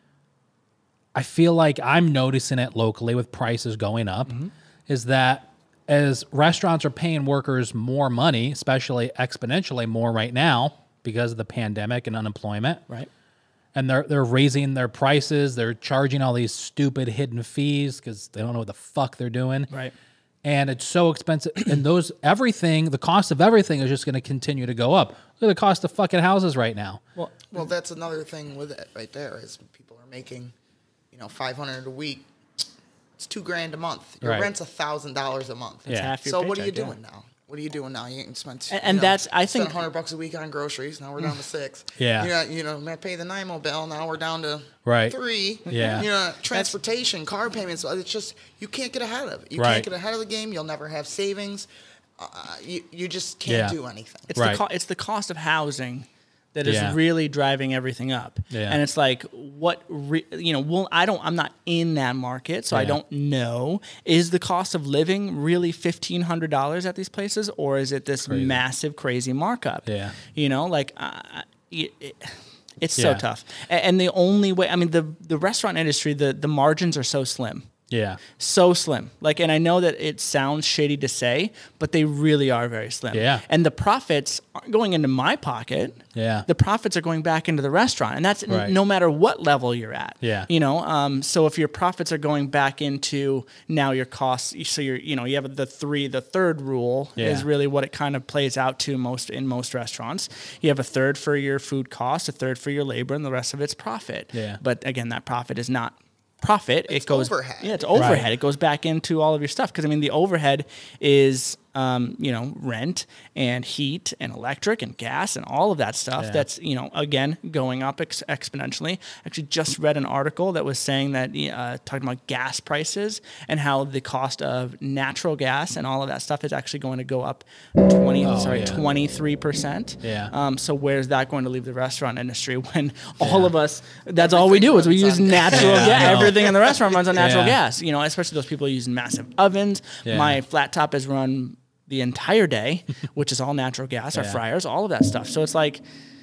I feel like I'm noticing it locally with prices going up, Mm-hmm. is that as restaurants are paying workers more money, especially exponentially more right now because of the pandemic and unemployment, right. and they're they're raising their prices, they're charging all these stupid hidden fees because they don't know what the fuck they're doing. Right. And it's so expensive. And those, everything, the cost of everything is just going to continue to go up. Look at the cost of fucking houses right now. Well, Well, that's another thing with it right there is people are making, you know, five hundred a week. It's two grand a month. Your Right. rent's a thousand dollars a month. Yeah. half your So what are you paycheck, yeah. doing now? What are you doing now? You ain't spent. And- you and know, that's- I spent think- hundred bucks a week on groceries. Now we're down to six. Yeah. You know, you know, I pay the N I M O bill. Now we're down to Right. three. Yeah. You know, transportation, car payments. It's just you can't get ahead of it. You Right. can't get ahead of the game. You'll never have savings. Uh, you you just can't Yeah. do anything. It's Right. the co- it's the cost of housing that is Yeah. really driving everything up. Yeah. And it's like what re- you know, well I don't I'm not in that market, so I Yeah. don't know. Is the cost of living really fifteen hundred dollars at these places, or is it this Crazy. massive crazy markup? Yeah. You know, like uh, it, it, it's Yeah. so tough. A- And the only way, I mean the the restaurant industry, the the margins are so slim. Yeah. So slim. Like, and I know that it sounds shady to say, but they really are very slim. Yeah. And the profits aren't going into my pocket. Yeah. The profits are going back into the restaurant. And that's n- Right. no matter what level you're at. Yeah. You know, um, so if your profits are going back into now your costs, so you're, you know, you have the three, the third rule Yeah. is really what it kind of plays out to most in most restaurants. You have a third for your food cost, a third for your labor, and the rest of it's profit. Yeah. But again, that profit is not profit. It's it goes overhead. Yeah, it's overhead. Right. It goes back into all of your stuff because I mean the overhead is um, you know rent and heat and electric and gas and all of that stuff. Yeah. That's you know again going up ex- exponentially. Actually, just read an article that was saying that uh, talking about gas prices and how the cost of natural gas and all of that stuff is actually going to go up twenty Oh, sorry yeah. twenty three percent. Yeah. Um, so where's that going to leave the restaurant industry when all Yeah. of us that's all we do is we Everything use runs on natural gas. gas. Yeah, I know. Everything in the restaurant runs on natural Yeah. gas. You know, especially those people using massive ovens. Yeah. My flat top is run the entire day, which is all natural gas. Our Yeah. fryers, all of that stuff. So it's like,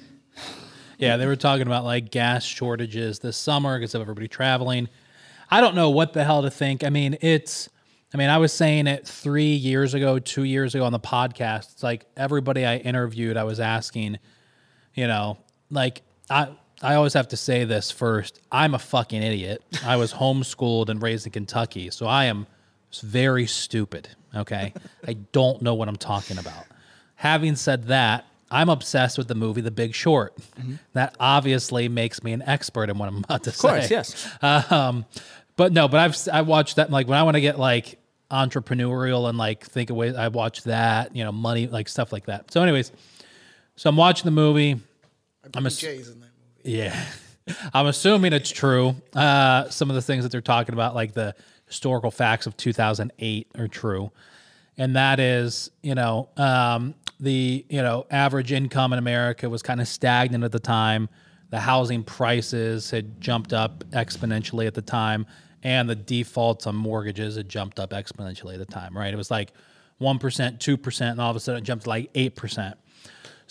Yeah, they were talking about like gas shortages this summer because of everybody traveling. I don't know what the hell to think. I mean, it's, I mean, I was saying it three years ago, two years ago on the podcast. It's like everybody I interviewed, I was asking, you know, like I, I always have to say this first. I'm a fucking idiot. I was homeschooled and raised in Kentucky, so I am very stupid. Okay, I don't know what I'm talking about. Having said that, I'm obsessed with the movie The Big Short. That obviously makes me an expert in what I'm about to of course, say. yes. Um, but no, but I've I watched that like when I want to get like entrepreneurial and like think of ways I watch that, you know, money, like stuff like that. So, anyways, so I'm watching the movie. I'm a, Jay's in that movie. yeah, I'm assuming it's true. Uh, some of the things that they're talking about, like the historical facts of two thousand eight, are true, and that is, you know, um, the you know average income in America was kind of stagnant at the time. The housing prices had jumped up exponentially at the time, and the defaults on mortgages had jumped up exponentially at the time. Right? It was like one percent, two percent, and all of a sudden it jumped to like eight percent.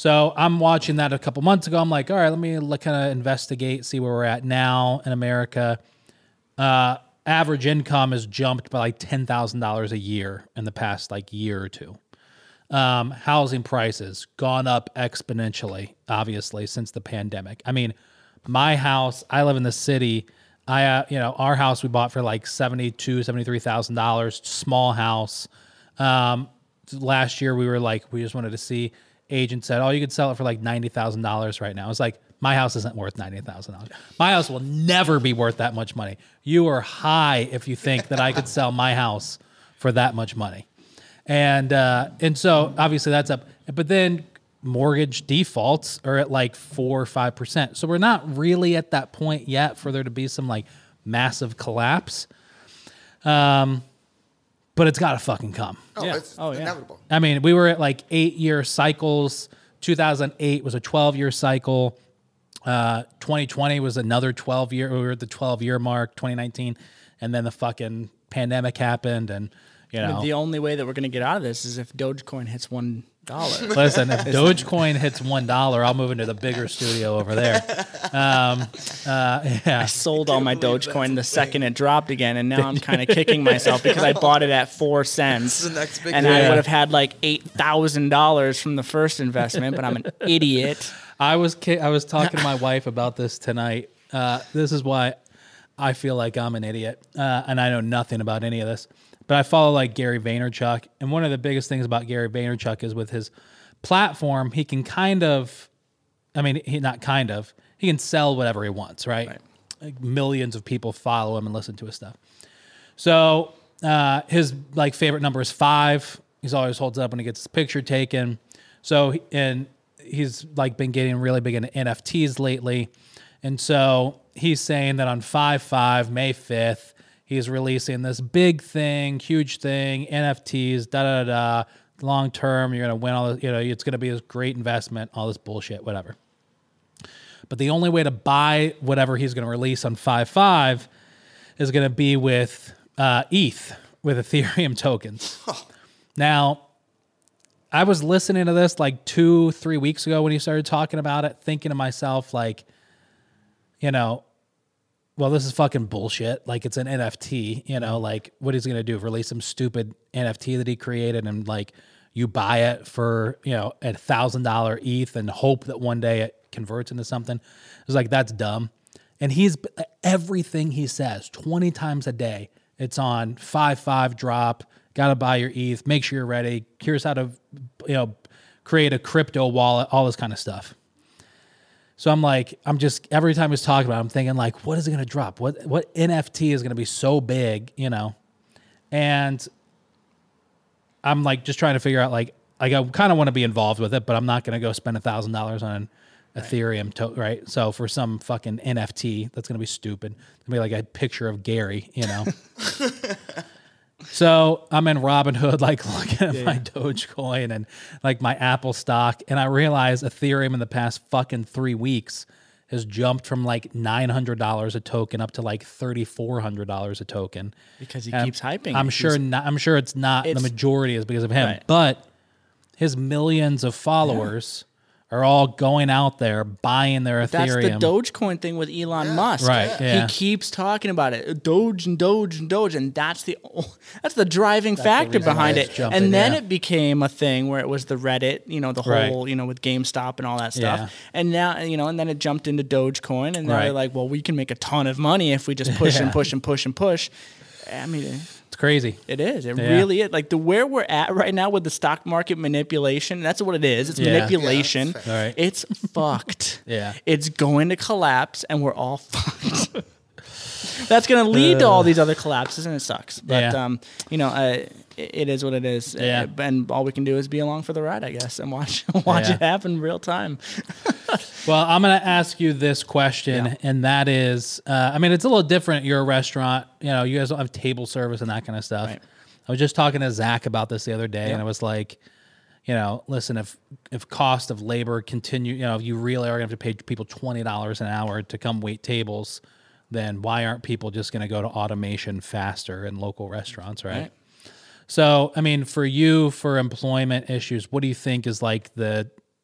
So I'm watching that a couple months ago. I'm like, all right, let me kind of investigate, see where we're at now in America. Uh, average income has jumped by like ten thousand dollars a year in the past like year or two. Um, housing prices gone up exponentially, obviously, since the pandemic. I mean, my house, I live in the city. I, uh, you know, our house we bought for like seventy-two thousand dollars, seventy-three thousand dollars, small house. Um, last year we were like, we just wanted to see. Agent said, oh, you could sell it for like ninety thousand dollars right now. It's like, my house isn't worth ninety thousand dollars. My house will never be worth that much money. You are high if you think that I could sell my house for that much money. And uh, and so obviously that's up. But then mortgage defaults are at like four or five percent. So we're not really at that point yet for there to be some like massive collapse. Um, but it's got to fucking come. Oh, Yeah. it's Oh, yeah. inevitable. I mean, we were at like eight year cycles. two thousand eight was a twelve year cycle. Uh, twenty twenty was another twelve year. We were at the twelve year mark, twenty nineteen. And then the fucking pandemic happened. And, you I mean, know, the only way that we're going to get out of this is if Dogecoin hits one dollar. listen, if Dogecoin hits one dollar, I'll move into the bigger studio over there. Um, uh, yeah. Sold all my believe Dogecoin that's the second it dropped again, and now I'm kind of kicking myself because I bought it at four cents, This is the next big and thing. I Yeah. would have had like eight thousand dollars from the first investment, but I'm an idiot. I was ki- I was talking to my wife about this tonight. Uh, this is why I feel like I'm an idiot, uh, and I know nothing about any of this. But I follow like Gary Vaynerchuk, and one of the biggest things about Gary Vaynerchuk is with his platform, he can kind of, I mean, he not kind of, he can sell whatever he wants, right? Right. Like millions of people follow him and listen to his stuff. So uh, his like favorite number is five. He's always holds up when he gets his picture taken. So and he's like been getting really big into N F Ts lately, and so he's saying that on five five, May fifth, he's releasing this big thing, huge thing, N F Ts, da da da, long term. You're gonna win all this, you know, it's gonna be a great investment, all this bullshit, whatever. But the only way to buy whatever he's gonna release on five five is gonna be with uh, E T H, with Ethereum tokens. Now, I was listening to this like two, three weeks ago when he started talking about it, thinking to myself, like, you know, well, this is fucking bullshit. Like, it's an N F T, you know, like, what is he going to do? Release some stupid N F T that he created and, like, you buy it for, you know, a one thousand dollars E T H and hope that one day it converts into something. It's like, that's dumb. And he's, everything he says, twenty times a day, it's on five five drop, got to buy your E T H, make sure you're ready. Here's how to, you know, create a crypto wallet, all this kind of stuff. So I'm like, I'm just, every time he's talking about it, I'm thinking like, what is it going to drop? What what N F T is going to be so big, you know? And I'm like, just trying to figure out like, like I kind of want to be involved with it, but I'm not going to go spend a thousand dollars on Ethereum, to, right? So for some fucking N F T, that's going to be stupid. It's going to be like a picture of Gary, you know? So I'm in Robinhood, like looking at my Dogecoin and like my Apple stock, and I realize Ethereum in the past fucking three weeks has jumped from like nine hundred dollars a token up to like thirty-four hundred dollars a token. Because he And keeps hyping I'm it. sure He's- not. I'm sure it's not. It's- the majority is because of him, Right. but his millions of followers are all going out there buying their That's Ethereum. the Dogecoin thing with Elon Musk. Right, yeah. He keeps talking about it, Doge and Doge and Doge, and that's the that's the driving factor reason why behind it's it. jumping, and then yeah. it became a thing where it was the Reddit, you know, the Right. whole, you know, with GameStop and all that stuff. Yeah. And now, you know, and then it jumped into Dogecoin, and now Right. they're like, well, we can make a ton of money if we just push Yeah. and push and push and push. I mean, It's crazy. it is. It Yeah. really is. Like the where we're at right now with the stock market manipulation. That's what it is. It's Yeah. manipulation. Yeah, that's fair. Right. It's fucked. Yeah. It's going to collapse, and we're all fucked. That's going to lead to all these other collapses, and it sucks. But Yeah. um, you know, uh, it, it is what it is. Yeah. Uh, and all we can do is be along for the ride, I guess, and watch watch Yeah. it happen real time. Well, I'm going to ask you this question, Yeah. and that is, uh, I mean, it's a little different. You're a restaurant, you know, you guys don't have table service and that kind of stuff. Right. I was just talking to Zach about this the other day, Yeah. and I was like, you know, listen, if if cost of labor continue, you know, if you really are going to have to pay people twenty dollars an hour to come wait tables, then why aren't people just going to go to automation faster in local restaurants, right? Right. So, I mean, for you, for employment issues, what do you think is like the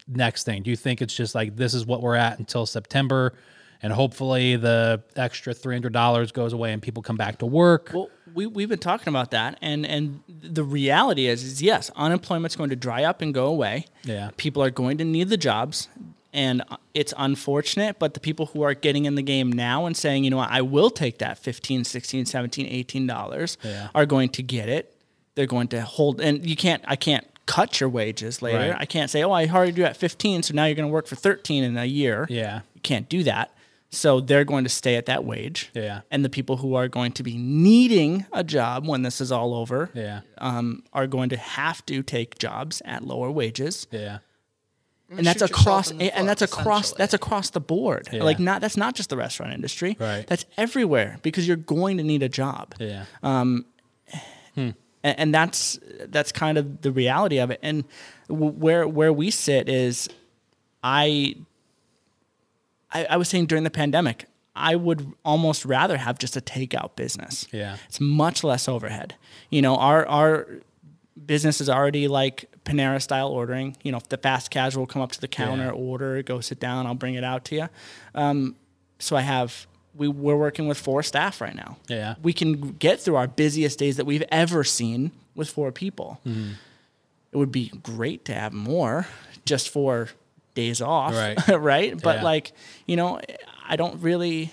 next thing? Do you think it's just like this is what we're at until September, and hopefully the extra three hundred dollars goes away and people come back to work? Well, we we've been talking about that, and and the reality is is yes, unemployment's going to dry up and go away. Yeah. People are going to need the jobs, and it's unfortunate, but the people who are getting in the game now and saying, you know what, I will take that fifteen, sixteen, seventeen, eighteen dollars Yeah. are going to get it. They're going to hold, and you can't, I can't cut your wages later. Right. I can't say, oh, I hired you at fifteen, so now you're going to work for thirteen in a year. Yeah. You can't do that. So they're going to stay at that wage. Yeah. And the people who are going to be needing a job when this is all over Yeah. um, are going to have to take jobs at lower wages. Yeah. And that's Shoot yourself across in the and that's foot, across essentially. that's across the board. Yeah. Like not that's not just the restaurant industry. Right. That's everywhere because you're going to need a job. Yeah. And, and that's that's kind of the reality of it. And w- where where we sit is I I, I was saying during the pandemic, I would almost rather have just a takeout business. Yeah. It's much less overhead. You know, our our business is already like Panera style ordering. You know, if the fast casual come up to the counter, Yeah. order, go sit down, I'll bring it out to you. Um, so I have we we're working with four staff right now. Yeah. We can get through our busiest days that we've ever seen with four people. Mm-hmm. It would be great to have more just for days off, Right. right? But Yeah. like, you know, I don't really,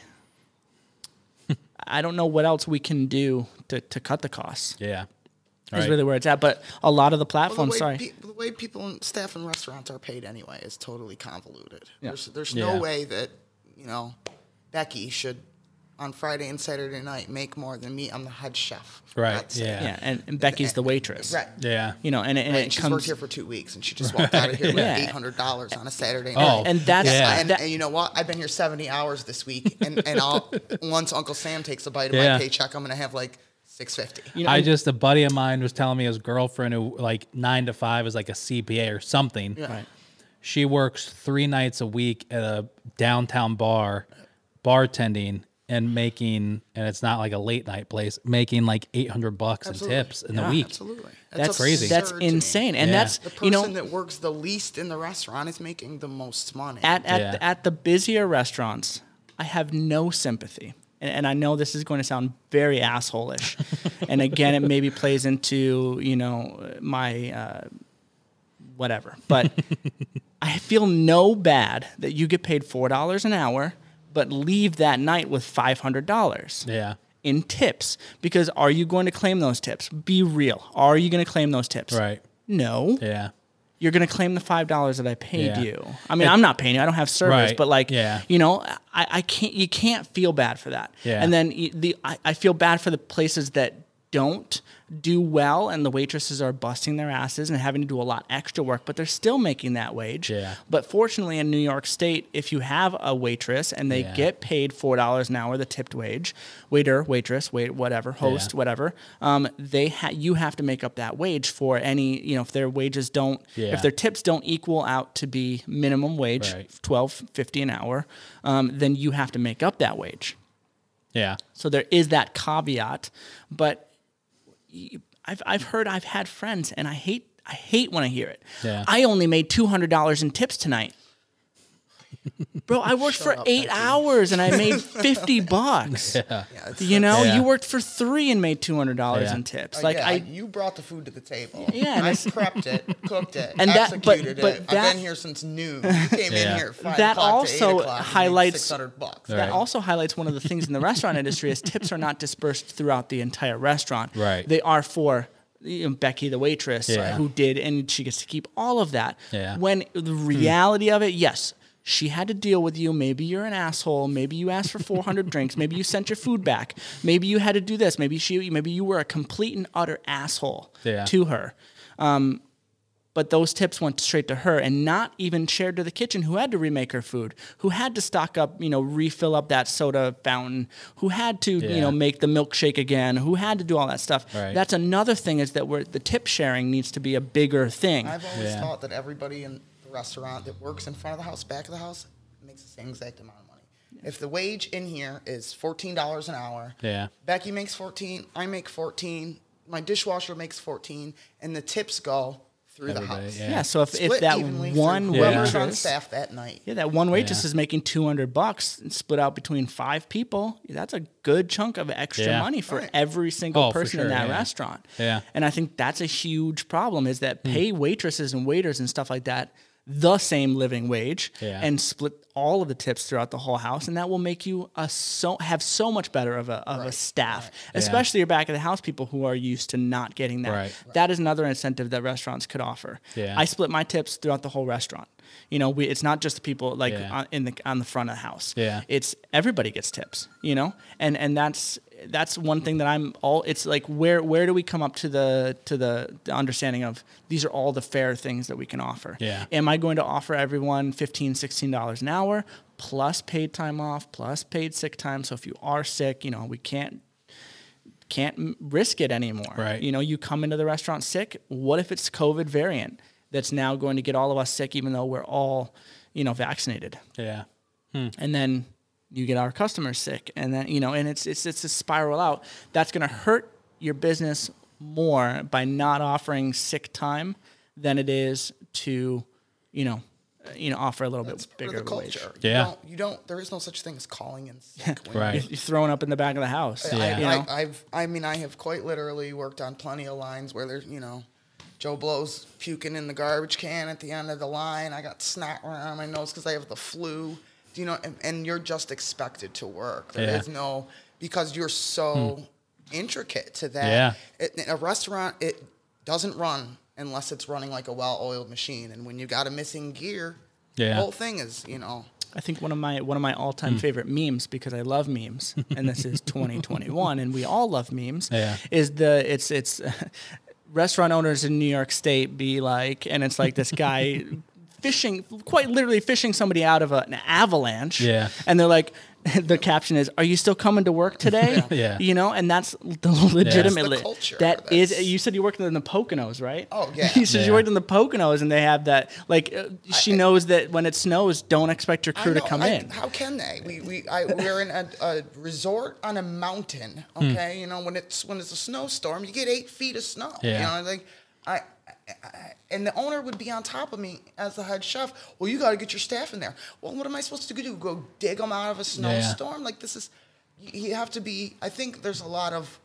I don't know what else we can do to, to cut the costs. Yeah. Is Right. really where it's at. But a lot of the Well, the platforms, way, sorry, pe- the way people and staff in restaurants are paid anyway is totally convoluted. Yeah. There's there's Yeah. no way that you know Becky should on Friday and Saturday night make more than me. I'm the head chef. for Right, God's sake. yeah. yeah, and, and Becky's the waitress, Right. Yeah. You know, and, it- and Right, it and she's comes. worked here for two weeks, and she just walked out of here with Yeah. eight hundred dollars on a Saturday Oh, night. and that's Yeah. And, that- and you know what? I've been here seventy hours this week, and and I'll, once Uncle Sam takes a bite of Yeah. my paycheck, I'm gonna have like six fifty. you know, I just, a buddy of mine was telling me his girlfriend who like nine to five is like a C P A or something. Yeah. Right. She works three nights a week at a downtown bar, bartending and making, and it's not like a late night place, making like eight hundred bucks Absolutely. in tips in Yeah. the week. Absolutely. that's crazy. That's absurd to me. insane, and Yeah. that's The person you know that works the least in the restaurant is making the most money. at at Yeah. the, at the busier restaurants, I have no sympathy. And, and I know this is going to sound very asshole-ish. And again, it maybe plays into, you know, my uh, whatever. But I feel no bad that you get paid four dollars an hour, but leave that night with five hundred dollars. Yeah. In tips. Because are you going to claim those tips? Be real. Are you going to claim those tips? Right. No. Yeah. You're going to claim the five dollars that I paid Yeah. you. I mean, I'm not paying you. I don't have service, Right. but like, Yeah. you know, I, I can't, you can't feel bad for that. Yeah. And then y- the, I, I feel bad for the places that don't do well and the waitresses are busting their asses and having to do a lot extra work, but they're still making that wage. Yeah. But fortunately in New York State, if you have a waitress and they Yeah. get paid four dollars an hour, the tipped wage, waiter, waitress, wait, whatever, host, Yeah. whatever, um, they ha- you have to make up that wage for any, you know, if their wages don't, Yeah. if their tips don't equal out to be minimum wage, Right. twelve fifty an hour, um, then you have to make up that wage. Yeah. So there is that caveat, but y- I've I've heard I've had friends, and I hate I hate when I hear it. Yeah. I only made two hundred dollars in tips tonight. Bro, I worked for up, eight Becky. hours and I made fifty bucks. Yeah. Yeah, it's- You know, Yeah. you worked for three and made two hundred dollars Yeah. in tips. Uh, Like yeah, I, you brought the food to the table. Yeah, and I it's- prepped it, cooked it, And that- but- executed but it. that- I've been here since noon. You came Yeah. in here at five That o'clock to eight also o'clock. highlights- six hundred bucks. Right. that also highlights one of the things in the restaurant industry is tips are not dispersed throughout the entire restaurant. Right. They are for you know, Becky, the waitress, Yeah. who did, and she gets to keep all of that. Yeah. When the reality of it, yes, she had to deal with you. Maybe you're an asshole. Maybe you asked for four hundred drinks. Maybe you sent your food back. Maybe you had to do this. Maybe she. Maybe you were a complete and utter asshole Yeah. to her. Um, but those tips went straight to her and not even shared to the kitchen, who had to remake her food, who had to stock up, you know, refill up that soda fountain, who had to, Yeah. you know, make the milkshake again, who had to do all that stuff. Right. That's another thing is that we're, the tip sharing needs to be a bigger thing. I've always Yeah. thought that everybody in the restaurant that works in front of the house, back of the house, makes the same exact amount of money. If the wage in here is fourteen dollars an hour, Yeah. Becky makes fourteen, I make fourteen, my dishwasher makes fourteen, and the tips go through the Everybody, house. yeah. Yeah. So if, if Split that evenly through one whoever's Yeah. on waitress, staff that night. yeah, that one waitress Yeah. is making two hundred bucks and split out between five people, that's a good chunk of extra Yeah. money for Right. every single Oh, for person in sure, that yeah. restaurant. Yeah. And I think that's a huge problem is that pay waitresses and waiters and stuff like that the same living wage Yeah. and split all of the tips throughout the whole house, and that will make you a so have so much better of a of a staff, especially your back of the house people who are used to not getting that. Right. That is another incentive that restaurants could offer. Yeah. I split my tips throughout the whole restaurant. You know, we, it's not just the people like Yeah. on, in the on the front of the house. Yeah. It's everybody gets tips. You know, and and that's that's one thing that I'm all. It's like where where do we come up to the to the, the understanding of these are all the fair things that we can offer. Yeah. Am I going to offer everyone fifteen dollars, sixteen dollars an hour plus paid time off plus paid sick time? So if you are sick, you know, we can't can't m- risk it anymore. Right. You know, you come into the restaurant sick. What if it's COVID variant that's now going to get all of us sick, even though we're all, you know, vaccinated? Yeah. And then you get our customers sick, and then you know, and it's it's it's a spiral out. That's going to hurt your business more by not offering sick time than it is to, you know, uh, you know, offer a little It's bit part bigger of the of a wage. culture. Yeah. You don't, you don't. There is no such thing as calling in sick. when Right. You're, you're throwing up in the back of the house. Yeah. I, You know? I, I've, I mean, I have quite literally worked on plenty of lines where there's, you know, Joe Blow's puking in the garbage can at the end of the line. I got snot around my nose because I have the flu. Do you know? And, and you're just expected to work. There is Yeah. no because you're so intricate to that. Yeah. It, in a restaurant, it doesn't run unless it's running like a well-oiled machine. And when you got a missing gear, Yeah. the whole thing is, you know. I think one of my one of my all time favorite memes, because I love memes, and this is twenty twenty-one, and we all love memes. Yeah. Is the it's it's restaurant owners in New York State be like, and it's like this guy fishing, quite literally fishing somebody out of a, an avalanche. Yeah. And they're like, the caption is, "Are you still coming to work today?" Yeah. You know, and that's the legitimately culture. that is. That's- You said you worked in the Poconos, right? Oh, yeah. You said Yeah. you worked in the Poconos, and they have that. Like, uh, she I- knows that when it snows, don't expect your I crew to know, come I- in. How can they? We we I, we're in a, a resort on a mountain. Hmm. Okay, you know when it's when it's a snowstorm, you get eight feet of snow. Yeah. You know, like I, I, I and the owner would be on top of me as the head chef. Well, you got to get your staff in there. Well, what am I supposed to do? Go dig them out of a snowstorm? Like this is, you you have to be. I think there's a lot of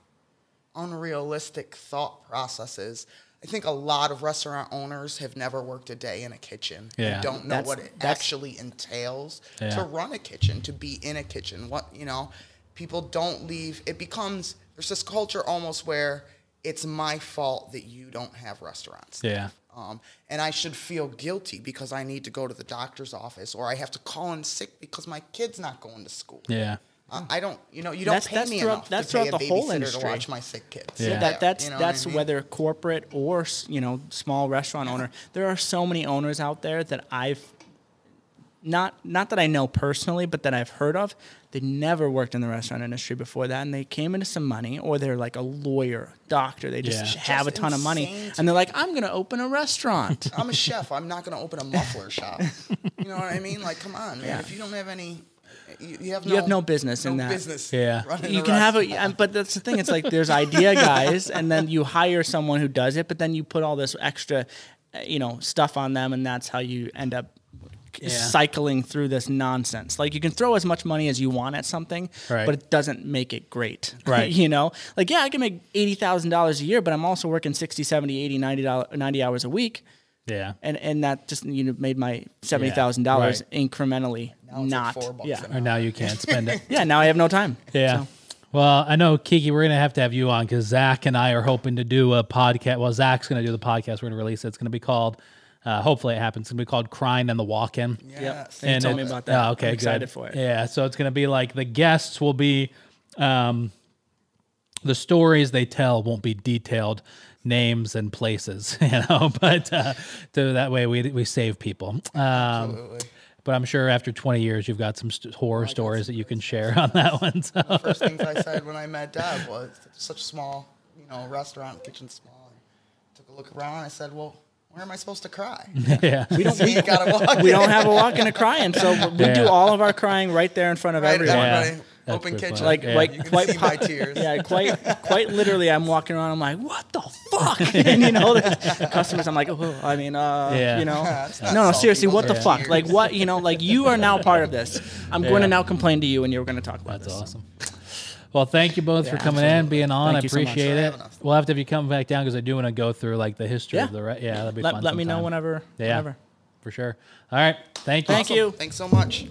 unrealistic thought processes. I think a lot of restaurant owners have never worked a day in a kitchen. Yeah. And don't know That's- what it that's- actually entails Yeah. to run a kitchen, to be in a kitchen. What, you know, people don't leave. It becomes, there's this culture almost where it's my fault that you don't have restaurants. Yeah. Um, and I should feel guilty because I need to go to the doctor's office, or I have to call in sick because my kid's not going to school. Yeah. Uh, I don't, you know, you don't That's- pay that's me throughout- enough that's to pay a throughout the whole babysitter industry. to watch my sick kids. Yeah. That that's You know what I that's mean? whether corporate or s- you know small restaurant owner. There are so many owners out there that I've not not that I know personally, but that I've heard of. They never worked in the restaurant industry before that, and they came into some money, or they're like a lawyer, doctor. They just Yeah. have a Just ton of money, insane to and they're like, "I'm going to open a restaurant." I'm a chef. I'm not going to open a muffler shop. You know what I mean? Like, come on, man. Yeah. If you don't have any, you, you have You no, have no business in no that. business. Yeah. running You a can have restaurant. it, but that's the thing. It's like there's idea guys, and then you hire someone who does it, but then you put all this extra, uh, you know, stuff on them, and that's how you end up Yeah. cycling through this nonsense. Like you can throw as much money as you want at something, Right. but it doesn't make it great. Right. You know, like, yeah, I can make eighty thousand dollars a year, but I'm also working sixty, seventy, eighty, ninety, ninety hours a week. Yeah. And, and that just, you know, made my seventy thousand dollars right. incrementally Now it's not. like four bucks yeah. an Or now you can't spend it. Yeah. Now I have no time. Yeah. So. Well, I know, Kiki, we're going to have to have you on because Zach and I are hoping to do a podcast. Well, Zach's going to do the podcast. We're going to release it. It's going to be called, uh, hopefully it happens, it's going to be called Crying and the Walk-In. Yes. And you told it- me about that. Oh, okay, I'm excited good. for it. Yeah, so it's going to be like the guests will be, um, the stories they tell won't be detailed names and places, you know, but uh, so that way we we save people. Um, Absolutely. but I'm sure after twenty years, you've got some st- horror stories that you can share on that one. So. First things I said when I met Deb was such a small, you know, restaurant, kitchen small. And took a look around. I said, well, where am I supposed to cry? Yeah. We don't. We gotta walk. We don't have a walk in a crying, so we Yeah. do all of our crying right there in front of Right, everyone. Yeah. everybody. Open pretty kitchen. funny. Like, Yeah. like You can quite see my tears. Yeah, quite, quite literally. I'm walking around. I'm like, what the fuck? And you know, the customers. I'm like, oh, I mean, uh, Yeah. you know, That's not no, no, salty. seriously, Those what the are fuck? tears. Like, what? You know, like you are now part of this. I'm going Yeah. to now complain to you, and you're going to talk about That's this. awesome. Well, thank you both for Yeah, coming in, absolutely. being on. Thank I you so much. appreciate For it. having us. We'll have to have you come back down because I do want to go through like the history Yeah. of the. Re- yeah, that'd be Let, fun. let me know sometime. whenever. Yeah, Whenever. for sure. All right, thank you. Thank Awesome. you. Thanks so much.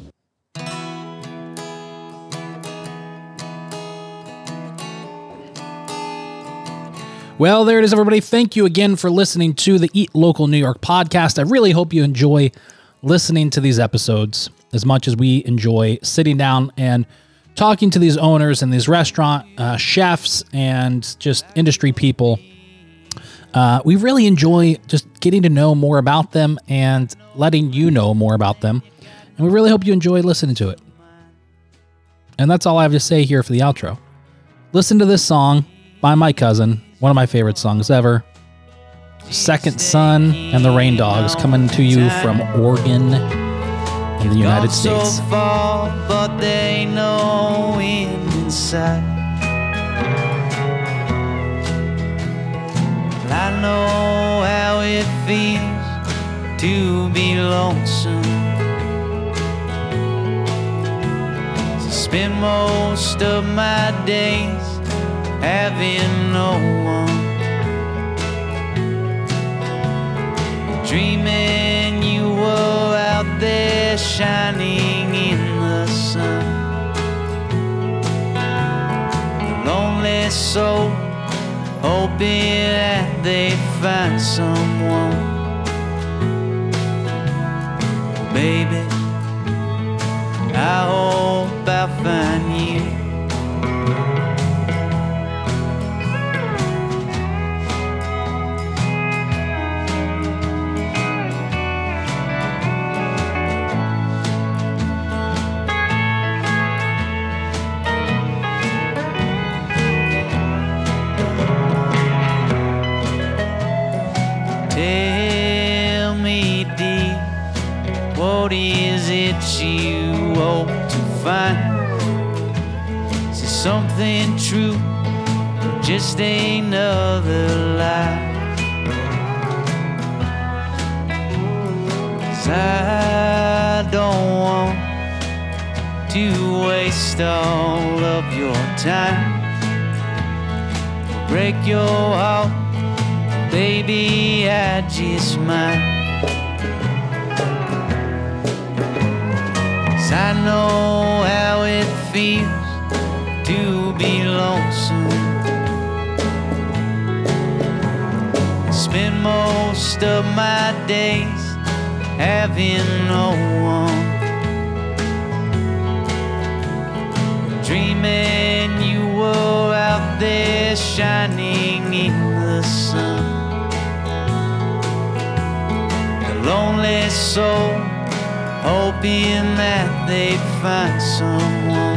Well, there it is, everybody. Thank you again for listening to the Eat Local New York podcast. I really hope you enjoy listening to these episodes as much as we enjoy sitting down and talking to these owners and these restaurant uh, chefs and just industry people. Uh, we really enjoy just getting to know more about them and letting you know more about them. And we really hope you enjoy listening to it. And that's all I have to say here for the outro. Listen to this song by my cousin, one of my favorite songs ever. Second Son and the Rain Dogs, coming to you from Oregon in the United Gone so States. far, but there ain't no wind inside. Well, I know how it feels to be lonesome. So spend most of my days having no one, dreaming you were out there shining in the sun. A lonely soul hoping that they find someone. Baby, I hope I find you. Tell me, dear, what is it you hope to find? Is it something true, or just another lie? 'Cause I don't want to waste all of your time, break your heart. Baby, I just might. 'Cause I know how it feels to be lonesome. Spend most of my days having no one, dreaming you were out there shining in the sun. Lonely soul hoping that they'd find someone.